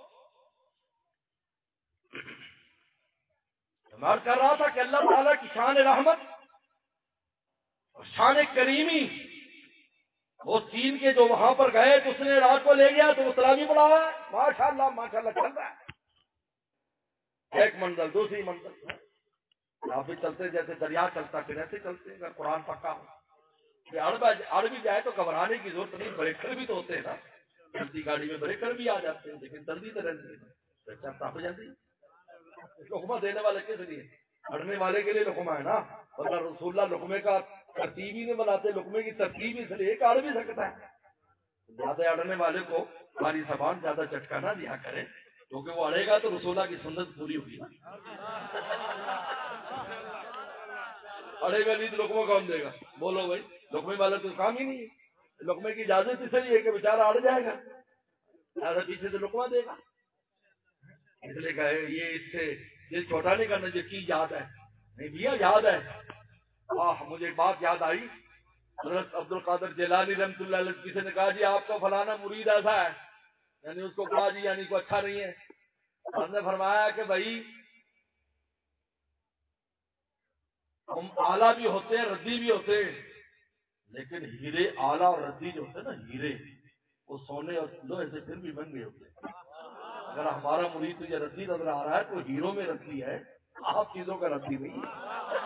میں کر رہا تھا کہ اللہ تعالیٰ کی شان رحمت اور شان کریمی، وہ چین کے جو وہاں پر گئے تو اس نے رات کو لے گیا تو وہ تراویح پڑھا ہے، ماشاءاللہ ماشاءاللہ چل رہا ہے، ایک منزل دوسری منزل، آپ بھی چلتے جیسے دریا چلتا پھر ایسے چلتے، اگر قرآن پکا ہو کہ عربی جائے تو گھبرانے کی ضرورت نہیں، بریکر بھی تو ہوتے ہیں نا، چلتی گاڑی میں بریکر بھی آ جاتے ہیں، لیکن جلدی تو رہتی ہے، چلتا ہو جاتی ہے۔ لقمہ دینے والے کس لیے؟ اڑنے والے کے لیے لقمہ ہے نا، ورنہ رسول اللہ لقمے کا ترتیب ہی نہیں بناتے، لقمے کی ترتیب اس لیے کہ اڑ بھی سکتا ہے، زیادہ اڑنے والے کو ہماری زبان زیادہ چٹکا نہ دیا کرے، کیونکہ وہ اڑے گا تو رسول اللہ کی سنت پوری ہوگی نا، اڑے گا نہیں تو لقمہ کون دے گا؟ بولو بھائی، لقمے والا تو کام ہی نہیں ہے، لقمے کی اجازت اس لیے کہ بیچارہ اڑ جائے گا، لہٰذا پیچھے سے لقمہ دے گا، اس لیے کہے یہ اس سے یہ چھوٹا نہیں کرنا، جو چیز یاد ہے نہیں بھیا یاد ہے۔ مجھے ایک بات یاد آئی، حضرت عبد القادر جیلانی رحمۃ اللہ علیہ کسی نے کہا جی آپ کا فلانا مرید ایسا ہے، یعنی اس کو کہا جی یعنی کوئی اچھا نہیں ہے۔ ہم نے فرمایا کہ بھائی ہم اعلیٰ بھی ہوتے ہیں ردی بھی ہوتے ہیں، لیکن ہیرے اعلیٰ اور ردی جو ہوتے ہیں نا ہیرے، وہ سونے اور لوہے سے پھر بھی مہنگے ہوتے ہیں۔ اگر ہمارا مرید تجھے ردی نظر آ رہا ہے تو ہیروں میں ردی ہے، آپ چیزوں کا ردی نہیں ہے۔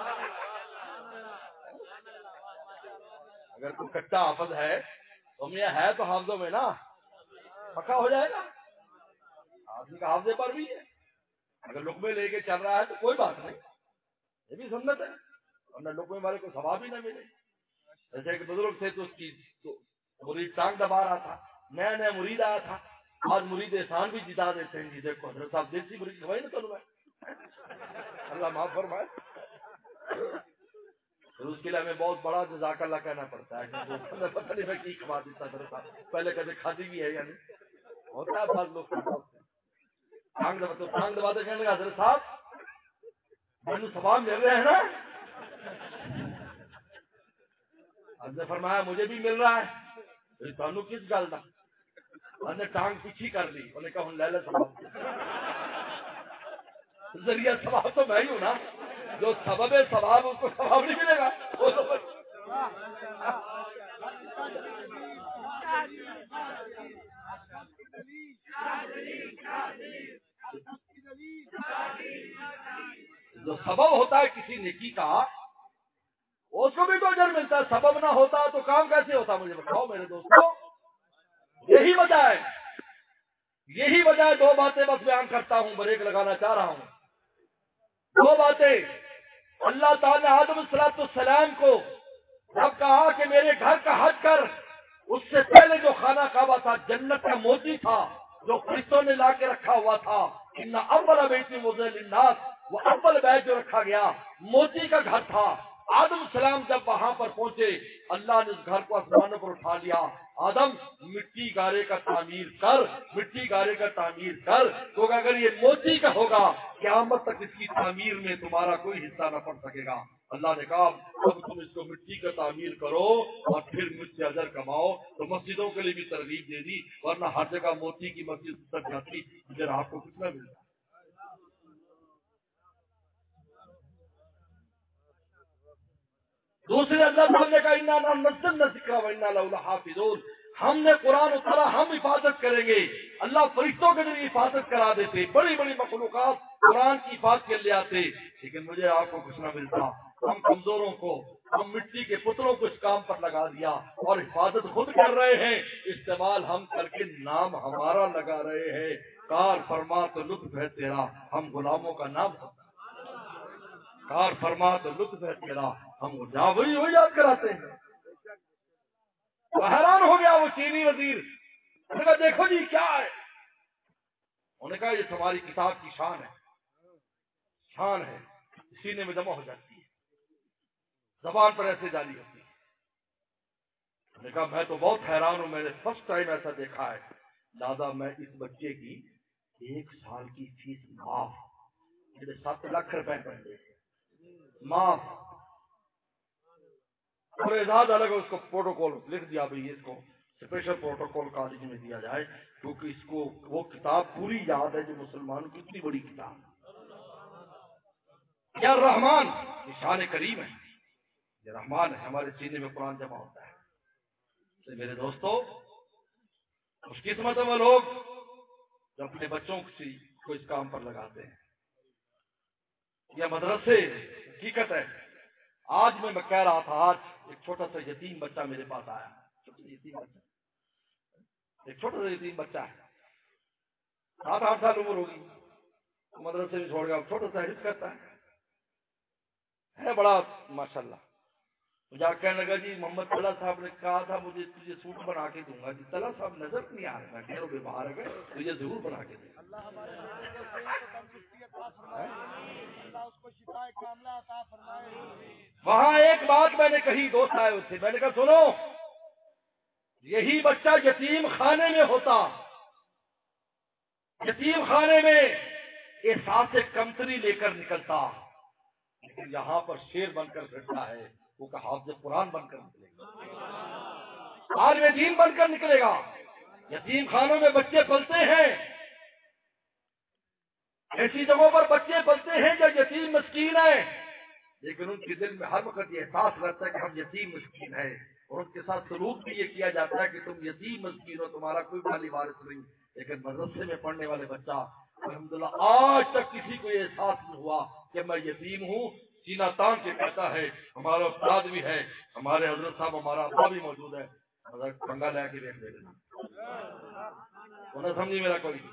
اگر کوئی کٹا حافظ ہے تو میں ہے تو حافظوں میں نا پکا ہو جائے گا، آدمی کا حافظے پر بھی ہے۔ اگر لقمے لے کے چل رہا ہے تو کوئی بات نہیں، یہ بھی سنت ہے، ورنہ لقمے والے کو ثواب ہی نہ ملے۔ جیسے ایک بزرگ تھے تو اس کی مرید ٹانگ دبا رہا تھا، نیا نیا مرید آیا تھا، آج مرید احسان بھی جتا دیتے ہیں، جی دیکھو حضرت صاحب دیسی مرید کھوائی نا تو اللہ معاف فرمائے۔ پھر اس کے لیے ہمیں بہت بڑا جزاک اللہ کہنا پڑتا ہے، پتہ نہیں میں کی کھوا دیتا حضرت صاحب، پہلے کبھی کھادی بھی ہے یعنی ہوتا ہے بعض لوگ ٹانگ دباتے کہنے لگا حضرت صاحب مجھے ثواب مل رہے ہیں نا؟ حضرت نے فرمایا مجھے بھی مل رہا ہے، تانوں کس گل دا؟ ہم نے ٹانگ پیچھی کر لی، انہوں نے کہا ہن لے لے ثواب، ذریعہ ثواب تو میں ہی ہوں نا، جو سبب ہے ثواب اس کو ثواب نہیں ملے گا۔ جو سبب ہوتا ہے کسی نیکی کا اس کو بھی تو اجر ملتا ہے، سبب نہ ہوتا تو کام کیسے ہوتا؟ مجھے بتاؤ میرے دوستوں، یہی وجہ ہے، یہی وجہ ہے۔ دو باتیں بس بیان کرتا ہوں، بریک لگانا چاہ رہا ہوں۔ دو باتیں، اللہ تعالیٰ نے آدم صلاۃ السلام کو جب کہا کہ میرے گھر کا حج کر، اس سے پہلے جو خانہ کعبہ تھا جنت کا موتی تھا جو فرشتوں نے لا کے رکھا ہوا تھا، ان اول بیت وضع للناس، وہ اول بیت جو رکھا گیا موتی کا گھر تھا۔ آدم السلام جب وہاں پر پہنچے، اللہ نے اس گھر کو آسمانوں پر اٹھا لیا، آدم مٹی گارے کا تعمیر کر، مٹی گارے کا تعمیر کر، تو اگر یہ موتی کا ہوگا قیامت تک اس کی تعمیر میں تمہارا کوئی حصہ نہ پڑ سکے گا۔ اللہ نے کہا اب تم اس کو مٹی کا تعمیر کرو اور پھر مجھ سے اجر کماؤ، تو مسجدوں کے لیے بھی ترغیب دے دی، ورنہ ہر جگہ موتی کی مسجد تک جاتی مجھے آپ کو کتنا ملتا۔ دوسرے اللہ صاحب نے کہا انا نزلنا الذکر وانا لہ لحافظون، ہم نے قرآن اتارا، ہم حفاظت کریں گے۔ اللہ فرشتوں کے ذریعے حفاظت کرا دیتے، بڑی بڑی مخلوقات قرآن کی حفاظت کے لیے آتے، لیکن مجھے آپ کو کچھ نہ ملتا۔ ہم کمزوروں کو، ہم مٹی کے پتلوں کو اس کام پر لگا دیا اور حفاظت خود کر رہے ہیں، استعمال ہم کر کے نام ہمارا لگا رہے ہیں۔ کار فرما تو لطف ہے تیرا، ہم غلاموں کا نام ہوتا، کار فرما تو لطف ہے تیرا، ہم وہی یاد کراتے ہیں۔ وہ حیران ہو گیا وہ چینی وزیر، انہوں نے کہا دیکھو جی کیا ہے، انہوں نے کہا یہ تمہاری کتاب کی شان ہے، شان ہے، سینے میں جمع ہو جاتی ہے، زبان پر ایسے جاری ہوتی ہے۔ انہوں نے کہا میں تو بہت حیران ہوں، میں نے فرسٹ ٹائم ایسا دیکھا ہے، دادا میں اس بچے کی 1 سال کی فیس معاف، میرے 7 لاکھ روپے پڑے معاف، اور اعزاز الگ اس کو پروٹوکول لکھ دیا بھائی اس کو اسپیشل پروٹوکول کالج میں دیا جائے، کیونکہ اس کو وہ کتاب پوری یاد ہے جو مسلمان کی اتنی بڑی کتاب یا رحمان، یہ شان کریم ہے، یہ رحمان ہے، ہمارے سینے میں قرآن جمع ہوتا ہے۔ تو میرے دوستو، خوش قسمت ہیں وہ لوگ جو اپنے بچوں کو اس کام پر لگاتے ہیں۔ یہ مدرسے حقیقت ہے۔ آج میں کہہ رہا تھا، آج ایک چھوٹا سا یتیم بچہ میرے پاس آیا، ایک چھوٹا سا یتیم بچہ ہے، 7-8 سال عمر ہوگی، مدرسے میں چھوڑ گیا، چھوٹا سا حفظ کرتا ہے بڑا ماشاءاللہ۔ مجھے کہنے لگا جی محمد طلحہ صاحب نے کہا تھا مجھے تجھے سوٹ بنا کے دوں گا، جی طلحہ صاحب نظر نہیں آ رہا، میں بے باہر ہے مجھے ضرور بنا کے دیں۔ وہاں ایک بات میں نے کہی، دوست آئے اس سے، میں نے کہا سنو، یہی بچہ یتیم خانے میں ہوتا یتیم خانے میں احساس کمتری لے کر نکلتا، لیکن یہاں پر شیر بن کر پھرتا ہے، وہ کہ حافظ قرآن بن کر نکلے گا، عالم دین بن کر نکلے گا۔ یتیم خانوں میں بچے پلتے ہیں، ایسی جگہوں پر بچے پلتے ہیں جو یتیم مسکین ہیں، لیکن ان کے دل میں ہر وقت یہ احساس رہتا ہے کہ ہم یتیم مسکین ہیں، اور ان کے ساتھ سلوک بھی یہ کیا جاتا ہے کہ تم یتیم مسکین ہو، تمہارا کوئی مالی وارث نہیں۔ لیکن مدرسے میں پڑھنے والے بچہ الحمدللہ آج تک کسی کو یہ احساس نہیں ہوا کہ میں یتیم ہوں، سینہ تان کے کہتا ہے ہمارا استاد بھی ہے، ہمارے حضرت صاحب ہمارا ابا بھی موجود ہے، پنگا لے کے دیکھ لینا انہیں سمجھی میرا کوئی۔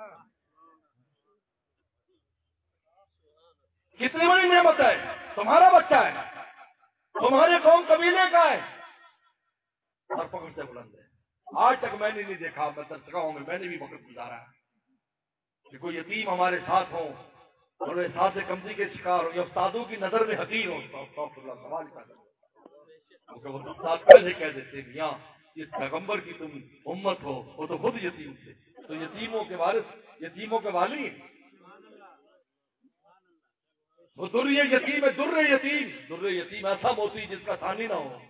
کتنی بڑی نعمت ہے، تمہارا بچہ ہے، تمہارے قوم قبیلے کا ہے، اور پکڑ سے بلند ہے۔ آج تک میں نے نہیں دیکھا، میں ترسگاہوں میں نے بھی وقت گزارا ہے کہ کوئی یتیم ہمارے ساتھ ہوں اور وہ احساس کمزوری کے شکار ہو یا استادوں کی نظر میں حقیر ہو، سوال کا کیونکہ وہ استاد پہلے کہہ دیتے میاں اس پیغمبر کی تم امت ہو، وہ تو خود یتیم تھے، تو یتیموں کے وارث، یتیموں کے والی ہیں، وہ در یتیم ہے، در یتیم ایسا موتی جس کا ثانی نہ ہو۔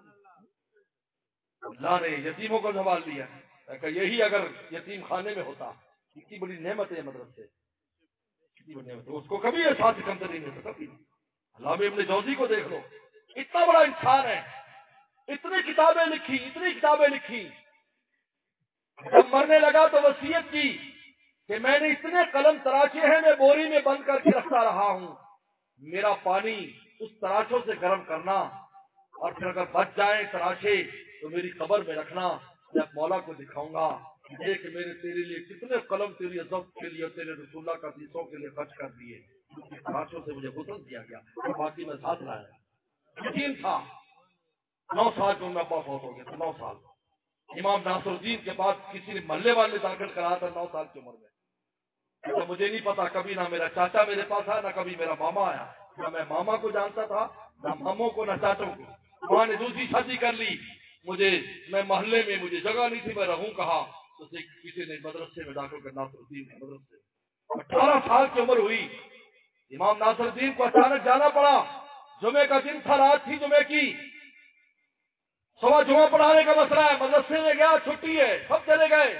اللہ نے یتیموں کو سنبھال لیا کہ یہی اگر یتیم خانے میں ہوتا، کتنی بڑی نعمت ہے مدرسے، کتنی بڑی نعمت ہے، اس کو کبھی احساس کمتری نہیں ہوتا، کبھی۔ علامہ ابن جوزی کو دیکھ لو، اتنا بڑا انسان ہے، اتنی کتابیں لکھی، جب مرنے لگا تو وصیت کی کہ میں نے اتنے قلم تراشے ہیں، میں بوری میں بند کر کے رکھتا رہا ہوں، میرا پانی اس تراشوں سے گرم کرنا، اور پھر اگر بچ جائیں تراشے تو میری قبر میں رکھنا، میں مولا کو دکھاؤں گا دیکھ میرے تیرے لیے کتنے قلم تیری عزت کے لیے، تیرے رسول اللہ کا حدیثوں کے لیے خرچ کر دیے، تراشوں سے مجھے غسل دیا گیا، اور باقی میں ساتھ لایا۔ یتیم تھا، 9 سال کی عمر میں ابا فوت ہو گیا تھا، 9 سال۔ امام ناصر الدین کے بعد کسی نے محلے والے داخل کرایا تھا 9 سال کی عمر میں، تو مجھے نہیں پتا، کبھی نہ میرا چاچا میرے پاس آیا، نہ کبھی میرا ماما آیا، نہ میں ماما کو جانتا تھا، نہ ماموں کو، نہ چاچوں کو۔ ماں نے دوسری شادی کر لی، میں محلے میں مجھے جگہ نہیں تھی، میں رہوں کہاں، تو کسی نے مدرسے میں داخل کر، ناصر الدین مدرسے 18 سال کی عمر ہوئی، امام ناصر الدین کو اچانک جانا پڑا، جمعے کا دن تھا، رات تھی جمعے کی، صبح جمعہ پڑھانے کا مسئلہ ہے، مدرسے میں گیا، چھٹی ہے، سب چلے گئے،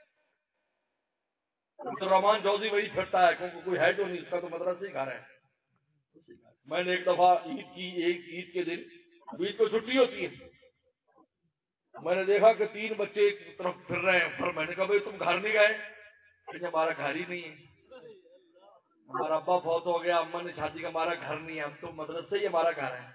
عبدالرحمان جوزی وہی پھرتا ہے کیونکہ کوئی ہے جو نہیں، اس کا تو مدرسے ہی گھر ہے۔ میں نے ایک دفعہ عید کے دن، عید کو چھٹی ہوتی ہے، میں نے دیکھا کہ 3 بچے ایک طرف پھر رہے ہیں، پھر میں نے کہا بھائی تم گھر نہیں گئے؟ کہ ہمارا گھر ہی نہیں ہے، ہمارا ابا فوت ہو گیا، اما نے شادی کا، ہمارا گھر نہیں ہے، ہم تو مدرسے ہی ہمارا گھر ہے۔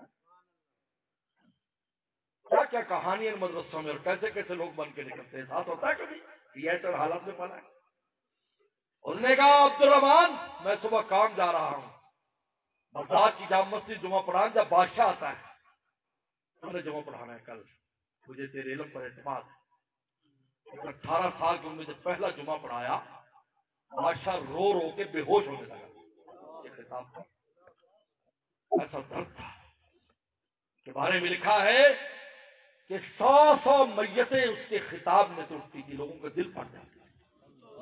کیا کیا کہانی ان مدرسوں میں، اور کیسے کیسے لوگ بن کے نکلتے ہیں، ساتھ ہوتا ہے کبھی یہ ایسے حالات میں پڑا ہے۔ انہوں نے کہا عبدالرحمان میں صبح کام جا رہا ہوں، بغداد کی جامع مسجد جمعہ پڑھانے، جب بادشاہ آتا ہے ہم نے جمعہ پڑھانا ہے، کل مجھے تیرے علم پر اعتماد ہے۔ 18 سال کی عمر میں جب پہلا جمعہ پڑھایا، بادشاہ رو رو کے بے ہوش ہونے لگا۔ یہ خطاب تھا، ایسا درد تھا کے بارے میں لکھا ہے کہ 100 میتیں اس کے خطاب میں ٹوٹتی تھی، لوگوں کا دل پھٹ جاتا تھا۔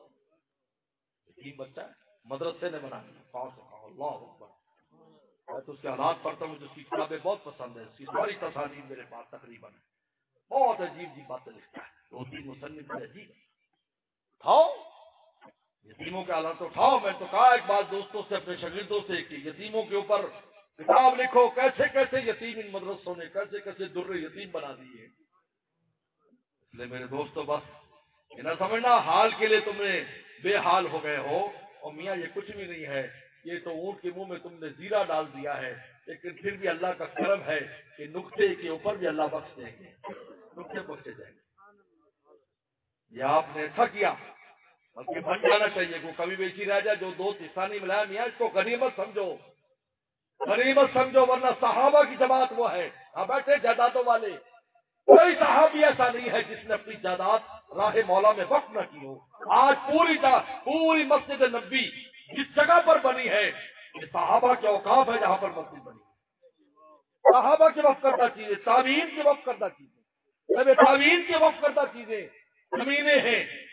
بچہ مدرسے نے بنا دیا، اللہ اکبر۔ میں تو اس کے حالات پڑھتا ہوں، جو اس کی کتابیں بہت پسند ہے، اس کی ساری تصانیف میرے پاس تقریباً بہت عجیب عجیب باتیں لکھتا ہے، 2-3 مصنف بڑے عجیب ہے۔ اٹھاؤ یتیموں کے حالات اٹھاؤ، میں تو کہا ایک بات دوستوں سے، اپنے شاگردوں سے، کہ یتیموں کے اوپر کتاب لکھو، کیسے کیسے یتیم ان مدرسوں نے کیسے کیسے در یتیم بنا دیے۔ اس لیے میرے دوستوں بس یہ نہ سمجھنا حال کے لیے تم نے بے حال ہو گئے ہو، اور میاں یہ کچھ بھی نہیں ہے، یہ تو اونٹ کے منہ میں تم نے زیرہ ڈال دیا ہے، لیکن پھر بھی اللہ کا کرم ہے کہ نقطے کے اوپر بھی اللہ بخش دیں گے، نقطے بخشے جائیں گے۔ یہ آپ نے ایسا کیا، بلکہ بن جانا چاہیے، کو کبھی بیچی رہ جائے، جو 2 حصہ نہیں ملایا میاں اس کو غنیمت سمجھو، غنیمت سمجھو، ورنہ صحابہ کی جماعت وہ ہے، بیٹھے جائیدادوں والے، کوئی صحابی ایسا نہیں ہے جس نے اپنی جائیداد راہ مولا میں وقف نہ کی ہو۔ آج پوری مسجد نبوی جس جگہ پر بنی ہے، یہ صحابہ کے اوقاف ہے، جہاں پر مسجد بنی ہے، صحابہ کے وقف کردہ چیزیں، تابعین کے وقف کردہ چیزیں، تابعین کے وقف کردہ چیزیں، زمینیں ہیں،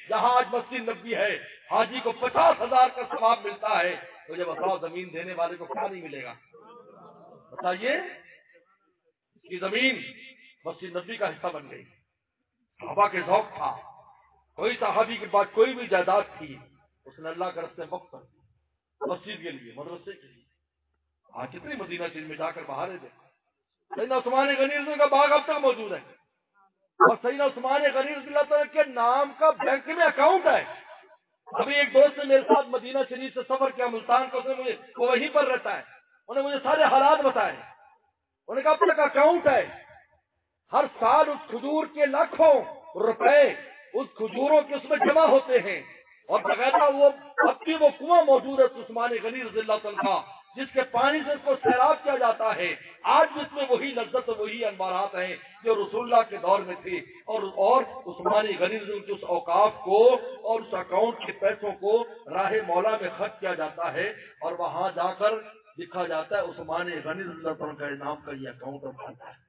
جہاں آج مسجد نبوی ہے حاجی کو 50,000 کا ثواب ملتا ہے، تو جب بتاؤ زمین دینے والے کو کیا نہیں ملے گا؟ بتائیے، اس کی زمین مسجد نبوی کا حصہ بن گئی۔ صحابہ کے ذوق تھا، کوئی صحابی کے پاس کوئی بھی جائیداد تھی اس نے اللہ کا راستے وقف کر دی، مسجد کے لیے، مدرسے کے لیے۔ آج کتنی مدینہ شریف میں جا کر بہارے دے، سیدنا عثمان غنی رضی اللہ کا باغ اب تک موجود ہے، اور سیدنا عثمان غنی رضی اللہ تعالیٰ کے نام کا بینک میں اکاؤنٹ ہے۔ ابھی ایک دوست نے میرے ساتھ مدینہ شریف سے سفر کیا ملتان کو، مجھے وہ وہیں پر رہتا ہے، انہوں نے مجھے سارے حالات بتائے۔ انہوں نے کہا اب تک اکاؤنٹ ہے، ہر سال اس کھجور کے لاکھوں روپے اس کھجوروں کے اس میں جمع ہوتے ہیں، اور باقاعدہ وہ اب بھی وہ کنواں موجود ہے عثمان غنی رضی اللہ تعالیٰ کا، جس کے پانی سے اس کو سیراب کیا جاتا ہے۔ آج بھی اس میں وہی لذت اور وہی انوارات ہیں جو رسول اللہ کے دور میں تھے، اور عثمان غنی رضی اللہ کے اس اوقاف کو اور اس اکاؤنٹ کے پیسوں کو راہ مولا میں خرچ کیا جاتا ہے، اور وہاں جا کر لکھا جاتا ہے عثمان غنی رضی اللہ تعالیٰ کا نام کا یہ اکاؤنٹ اور کھاتا ہے۔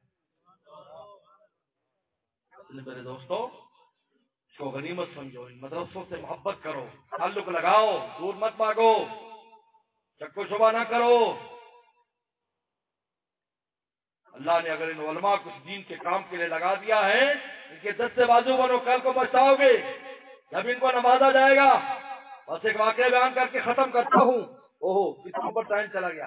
میرے دوستو، اس کو غنیمت سمجھو، ان مدرسوں سے محبت کرو، تعلق لگاؤ، دور مت بھاگو، شک و شبہ نہ کرو۔ اللہ نے اگر ان علماء کو دین کے کام کے لیے لگا دیا ہے، ان کے دستے بازو بنو، کل کو پچھتاؤ گے جب ان کو نوازا جائے گا۔ بس ایک واقعہ بیان کر کے ختم کرتا ہوں۔ اوہو کتنا پر ٹائم چلا گیا۔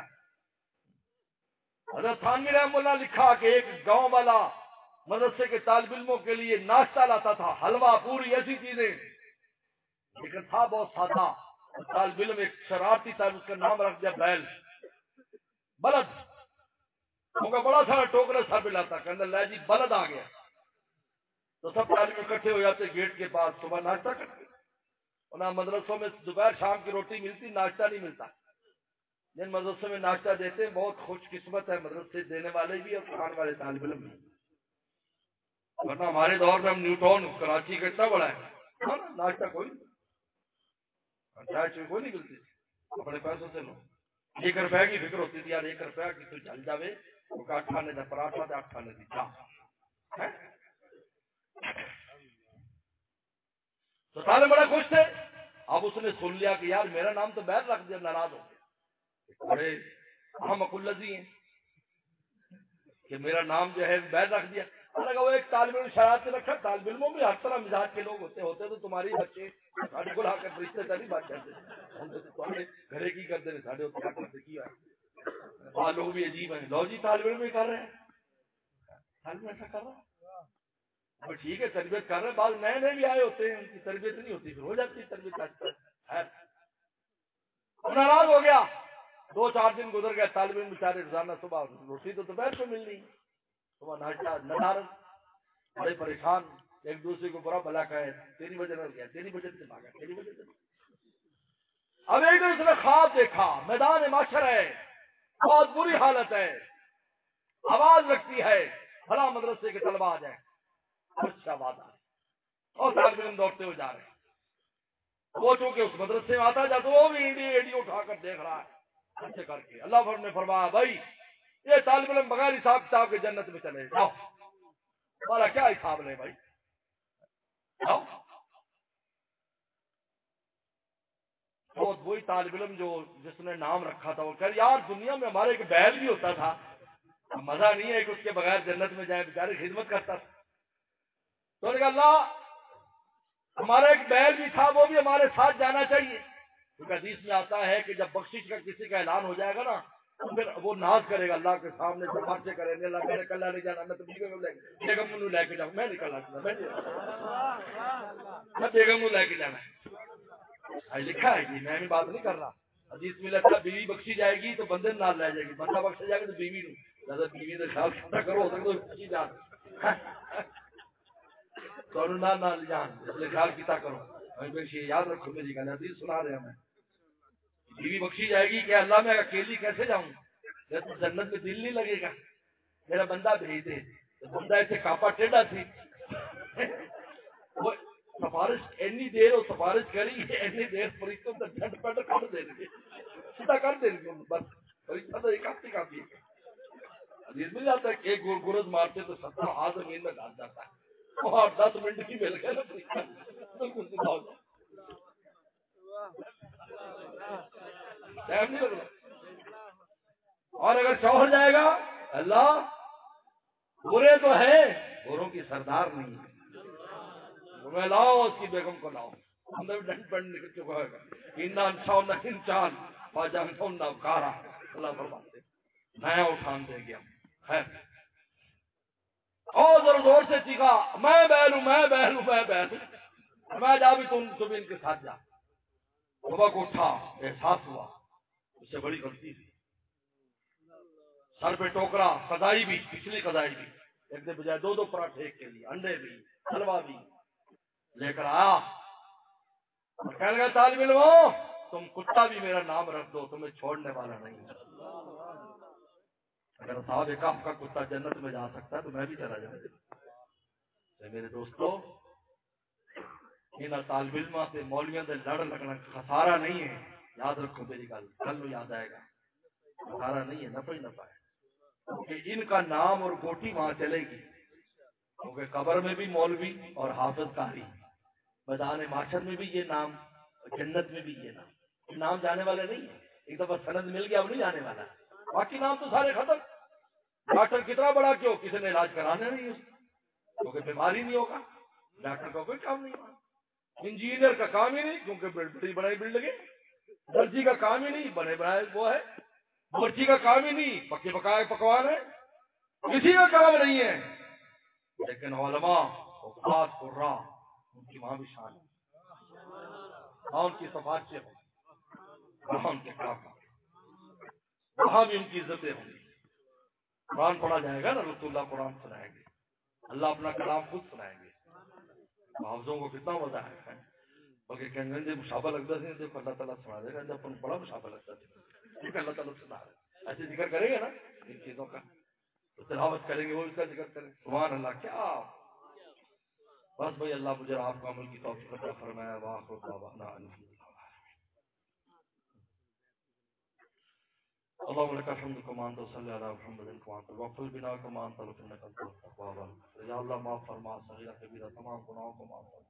حضرت تھانوی رحمہ اللہ لکھا کہ ایک گاؤں والا مدرسے کے طالب علموں کے لیے ناشتہ لاتا تھا، حلوہ پوری ایسی چیزیں، لیکن تھا بہت سادہ۔ طالب علم ایک شرارتی تھا، اس کا نام رکھ دیا بیل، بلد، کیونکہ بڑا سارا ٹوکرا سر پہ لاتا، کہ اللہ جی بلد آ گیا۔ تو سب طالب اکٹھے ہو جاتے گیٹ کے پاس، صبح ناشتہ کرتے، اور مدرسوں میں دوپہر شام کی روٹی ملتی، ناشتہ نہیں ملتا۔ جن مدرسوں میں ناشتہ دیتے ہیں بہت خوش قسمت ہے مدرسے دینے والے بھی اور کھانے والے طالب علم بھی، ورنہ ہمارے دور میں ہم نیو ٹاؤن کراچی کا اتنا بڑا ہے، ناشتہ کوئی نہیں، چائے کوئی نہیں ملتی، اپنے پیسوں سے لو۔ 1 روپے کی فکر ہوتی تھی، یار 1 روپیہ کی تو چل جاوے، آٹھ کھانے کا پراٹھا تھا، 8 کھانے کی چاہ۔ تو طالب بڑا خوش تھے۔ اب اس نے سن لیا کہ یار میرا نام تو بیل رکھ دیا، ناراض ہو گیا، بڑے احمق الذی ہیں کہ میرا نام جو ہے بیل رکھ دیا۔ لگا وہ ایک طالب علم شرارت سے رکھا، طالب علموں میں ہر طرح مزاج کے لوگ ہوتے تو تمہاری بچے ساڑھے کو لا کر رشتے داری بات کرتے ہم تو تمہارے گھرے کی کرتے رہے، ساڑھے کیا کرتے کیا وہاں لوگ بھی عجیب ہیں، لو جی طالب علم بھی کر رہے ہیں، طالب علم ایسا کر رہا ہے، ٹھیک ہے تربیت کر رہے ہیں، بعض نئے نئے بھی آئے ہوتے ہیں، ان کی تربیت نہیں ہوتی، پھر ہو جاتی ہے تربیت۔ ناراض ہو گیا، 2-4 دن گزر گئے، طالب علم بیچارے روزانہ صبح روٹی تو دوپہر کو ملنی، صبح ناشتہ ندارت، بڑے پریشان، ایک دوسرے کو برا بھلا کہے، تیری وجہ سے گیا، تیری وجہ سے بھاگا، تیری وجہ سے۔ اب ایک دن اس نے خواب دیکھا، میدان معاشر ہے، بہت بری حالت ہے، آواز لگتی ہے بھلا مدرسے کے طلبا آ جائیں، اچھا بات ہے، اور طالب علم دوڑتے ہوئے جا رہے ہیں۔ وہ چونکہ اس مدرسے میں آتا جاتا، وہ بھی ایڈی اٹھا کر دیکھ رہا ہے اچھے کر کے۔ اللہ نے فرمایا بھائی یہ طالب علم بغیر حساب کتاب کے جنت میں چلے جاؤ، ہمارا کیا حساب لے بھائی، بہت وہی طالب علم جو جس نے نام رکھا تھا، وہ کہہ یار دنیا میں ہمارے ایک بیل بھی ہوتا تھا، مزہ نہیں ہے کہ اس کے بغیر جنت میں جائے، بیچارے خدمت کرتا تھا۔ تو نے کہا اللہ ہمارا ایک بیل بھی تھا، وہ بھی ہمارے ساتھ جانا چاہیے، کیونکہ حدیث میں آتا ہے کہ جب بخشش کا کسی کا اعلان ہو جائے گا نا تو پھر وہ ناز کرے گا اللہ کے سامنے، سفر سے کرے گا اللہ میرے کلّا نہیں جانا، میں تو بیگم کو لے کے جاؤں، میں نکلنا میں بیگم کو لے کے جانا ہے، لکھا ہے جی، میں بھی بات نہیں کر رہا۔ حدیث میں لگتا بیوی بخشی جائے گی تو بندے نال لے جائے گی، بندہ بخشا جائے گا تو بیوی نو، زیادہ بیوی کا خیال کیا کرو ہو سکتا بخشی جان نال جان، اس لیے خیال کیا کرو، یاد رکھو میری گل، حدیث سنا رہا میں، بیوی بخشی جائے گی کہ اللہ میں اکیلی کیسے جاؤں، جنت میں دل نہیں لگے گا، میرا بندہ بھیج دے، بندہ ایسے کاپا ٹیڑھا تھی، وہ سفارش اینی دیر وہ سفارش کری، اینی دیر فرشتوں تک جھٹ پٹ کر دے گے، سیدھا کر دے گے، بس فرشتہ تو ایک ہفتے کا بھی حدیث مل جاتا ہے کہ ایک گرز مارتے تو 70 ہاتھ زمین میں ڈال جاتا ہے، اور 10 منٹ کی مل گئے بالکل سیدھا ہو جائے، ٹائم نہیں لگنا۔ اور اگر شوہر جائے گا، اللہ برے تو ہے، بروں کی سردار نہیں ہے، تمہیں لاؤ اس کی بیگم کو لاؤ، اندر ڈنڈ پنڈ نکل چکا ہے، انسان پاجان کارا، اللہ فرماتے نیا اٹھان دے گیا ہے۔ اور زور سے چیخا، میں بہل ہوں، میں بہل ہوں، میں بہل ہوں، میں جا بھی تم ان کے ساتھ جا۔ صبح کو اٹھا، احساس ہوا اس سے بڑی غلطی تھی، سر پہ ٹوکرا، قضائی بھی، پچھلی قضائی بھی، ایک دن بجائے 2 پراٹھے ایک کے لیے، انڈے بھی، حلوہ بھی لے کر آیا اور کہنے لگا طالب علموں تم کتا بھی میرا نام رکھ دو، تمہیں چھوڑنے والا نہیں۔ اگر صاحب کہف کا کتا جنت میں جا سکتا ہے تو میں بھی چلا جاؤں۔ میرے دوستو، ان طالب علموں سے مولویوں سے لڑ لگنا خسارہ نہیں ہے، یاد رکھو میری گل، کل یاد آئے گا، خسارہ نہیں ہے، نفع ہی نفع ہے، کیونکہ ان کا نام اور گوٹی وہاں چلے گی، کیونکہ قبر میں بھی مولوی اور حافظ قاری، میدان معاشر میں بھی یہ نام، جنت میں بھی یہ نام جانے والے نہیں ہے۔ ایک دفعہ سند مل گیا اب نہیں جانے والا، باقی نام تو سارے ختم۔ ڈاکٹر کتنا بڑا کیوں، کسی نے علاج کرانا نہیں اس، کیونکہ بیماری نہیں ہوگا، ڈاکٹر کا کوئی کام نہیں ہوگا۔ انجینئر کا کام ہی نہیں، کیونکہ بڑی بڑی بلڈنگیں، درجی کا کام ہی نہیں، بنے بنائے وہ ہے، مرچی کا کام ہی نہیں، پکے پکائے پکوان ہے، کسی کا کام نہیں ہے۔ لیکن علماء حفاظ قراء ان کی وہاں بھی شان ہے، وہاں ان کی صفات سے ہوں، وہاں ان کے کام، وہاں بھی ان کی عزتیں ہوں گی۔ قرآن پڑھا جائے گا نا، رسول اللہ قرآن سنائیں گے، اللہ اپنا کلام خود سنائیں گے، محافظوں کو کتنا مزہ ہے، بلکہ کہیں گے مشابہ لگتا ہے، دیکھو اللہ تعالیٰ سنا دے گا، جب ان بڑا مشابہ لگتا ہے کیونکہ اللہ تعالیٰ سنا ہے، ایسے ذکر کریں گے نا ان چیزوں کا، تو تلاوت کریں گے، وہ اس کا ذکر کریں، سبحان اللہ، کیا بس بھائی اللہ مجھے آپ کو عمل کی توفیق عطا فرمائے، وآخر دعوانا الحمدللہ۔ اللهم لك الحمد كما انت صلی علی محمد كما انت وفل بنا كما انت انك انت التواب الرحیم۔ یا اللہ معاف فرما صغیرہ کبیرہ تمام گناہوں کو معاف فرما۔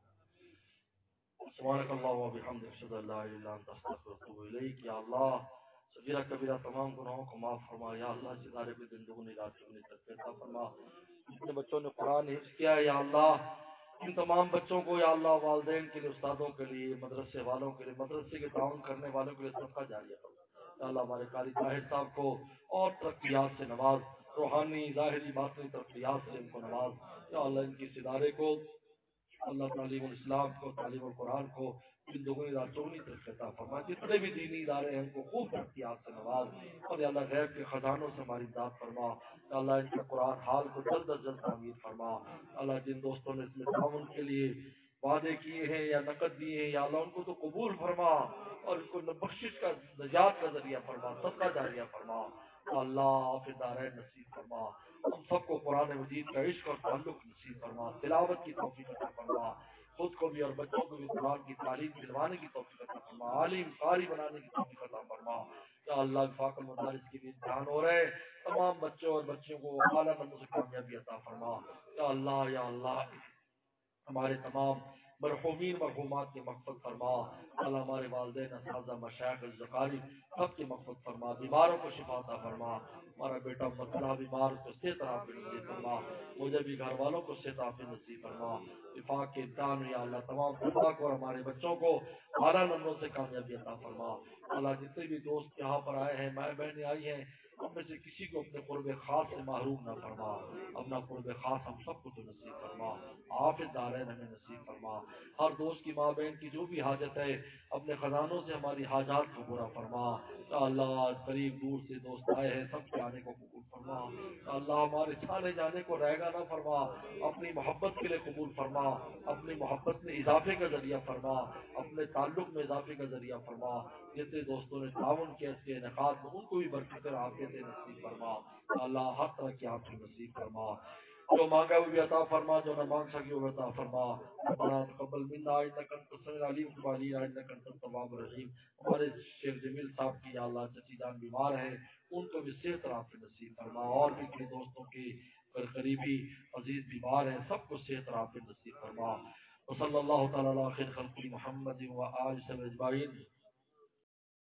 سبحانك اللهم وبحمدك اشهد ان لا اله الا انت استغفرك واتوب اليك۔ یا اللہ صغیرہ کبیرہ تمام گناہوں کو معاف فرما، یا اللہ اس ادارے پہ دن دگنی رات چگنی ترقی عطا فرما۔ جتنے بچوں نے قرآن حفظ کیا ہے یا اللہ ان تمام بچوں کو یا اللہ والدین کے لیے، استادوں کے لیے، مدرسے والوں کے لیے، مدرسے کے تعاون کرنے والوں کے لیے صدقہ جاریہ فرما۔ یا اللہ ہمارے قاری طاہر صاحب کو اور ترقیات سے نواز، روحانی ظاہری باطنی ترقیات سے ان کو نواز۔ یا اللہ ان کی اس ادارے کو، اللہ تعلیم الاسلام کو، تعلیم القرآن کو دگنی رات چگنی ترقی عطا فرما۔ جتنے بھی دینی ادارے ہیں ان کو خوب ترقیات سے نواز، اور یا اللہ غیب کے خزانوں سے ہماری امداد فرما۔ یا اللہ ان کے قرآن حال کو جلد از جلد تعمیر فرما۔ اللہ جن دوستوں نے اس میں تعاون کے لیے وعدے کیے ہیں یا نقد دیے ہیں یا اللہ ان کو تو قبول فرما، اور ان کو بخشش کا، نجات کا ذریعہ فرما، صدقہ جاریہ فرما۔ اللہ حافظ دارین نصیب فرما، ہم سب کو قرآن مجید کا عشق اور تعلق نصیب فرما، تلاوت کی توفیق عطا فرما، خود کو بھی اور بچوں کو بھی قرآن کی تعلیم دلوانے کی توفیق عطا فرما، عالم قاری بنانے کی توفیق عطا فرما۔ یا اللہ وفاق المدارس کے بھی امتحان ہو رہے، تمام بچوں اور بچیوں کو اعلیٰ نمبر سے کامیابی عطا فرما۔ یا اللہ ہمارے تمام مرحومین مرحومات کی مغفرت فرما۔ اللہ ہمارے والدین، اساتذہ، مشائخ، الزکاری سب کی مغفرت فرما، بیماروں کو شفا عطا فرما۔ ہمارا بیٹا مبتلا بیمار کو صحت عافیت نصیب فرما، مجھے بھی گھر والوں کو صحت عافیت نصیب فرما۔ وفاق کے امتحان یا اللہ تمام طلباء کو اور ہمارے بچوں کو اعلیٰ نمبروں سے کامیابی عطا فرما۔ اللہ جتنے بھی دوست یہاں پر آئے ہیں، مائیں بہنیں آئی ہیں، ہم میں سے کسی کو اپنے قرب خاص سے محروم نہ فرما، اپنا قرب خاص ہم سب کو تو نصیب فرما، حافظ دارین ہمیں نصیب فرما۔ ہر دوست کی ماں بہن کی جو بھی حاجت ہے اپنے خزانوں سے ہماری حاجات کو پورا فرما۔ یا اللہ قریب دور سے دوست آئے ہیں، سب کے آنے کو قبول فرما۔ یا اللہ ہمارے چانے جانے کو رہ گا نہ فرما، اپنی محبت کے لیے قبول فرما، اپنی محبت میں اضافے کا ذریعہ فرما، اپنے تعلق میں اضافے کا ذریعہ فرما۔ جتنے دوستوں نے تعاون کیا اس کے انعقاد میں ان کو بھی برکت اور عافیت نصیب فرما۔ اللہ ہر طرح کی عافیت نصیب فرما، جو مانگا وہ بھی عطا فرما، جو نہ مانگ سکی وہ عطا فرما۔ ربنا تقبل منا انک انت السمیع العلیم وتب علینا انک انت التواب الرحیم۔ ہمارے شیخ جمیل صاحب کی یا اللہ چچی جان بیمار ہے، ان کو بھی صحت اور عافیت نصیب فرما، اور بھی کئی دوستوں کی اور قریبی عزیز بیمار ہیں سب کو صحت عافیت نصیب فرما. وصلی اللہ تعالی علی خیر خلق محمد و آلہ اجمعین.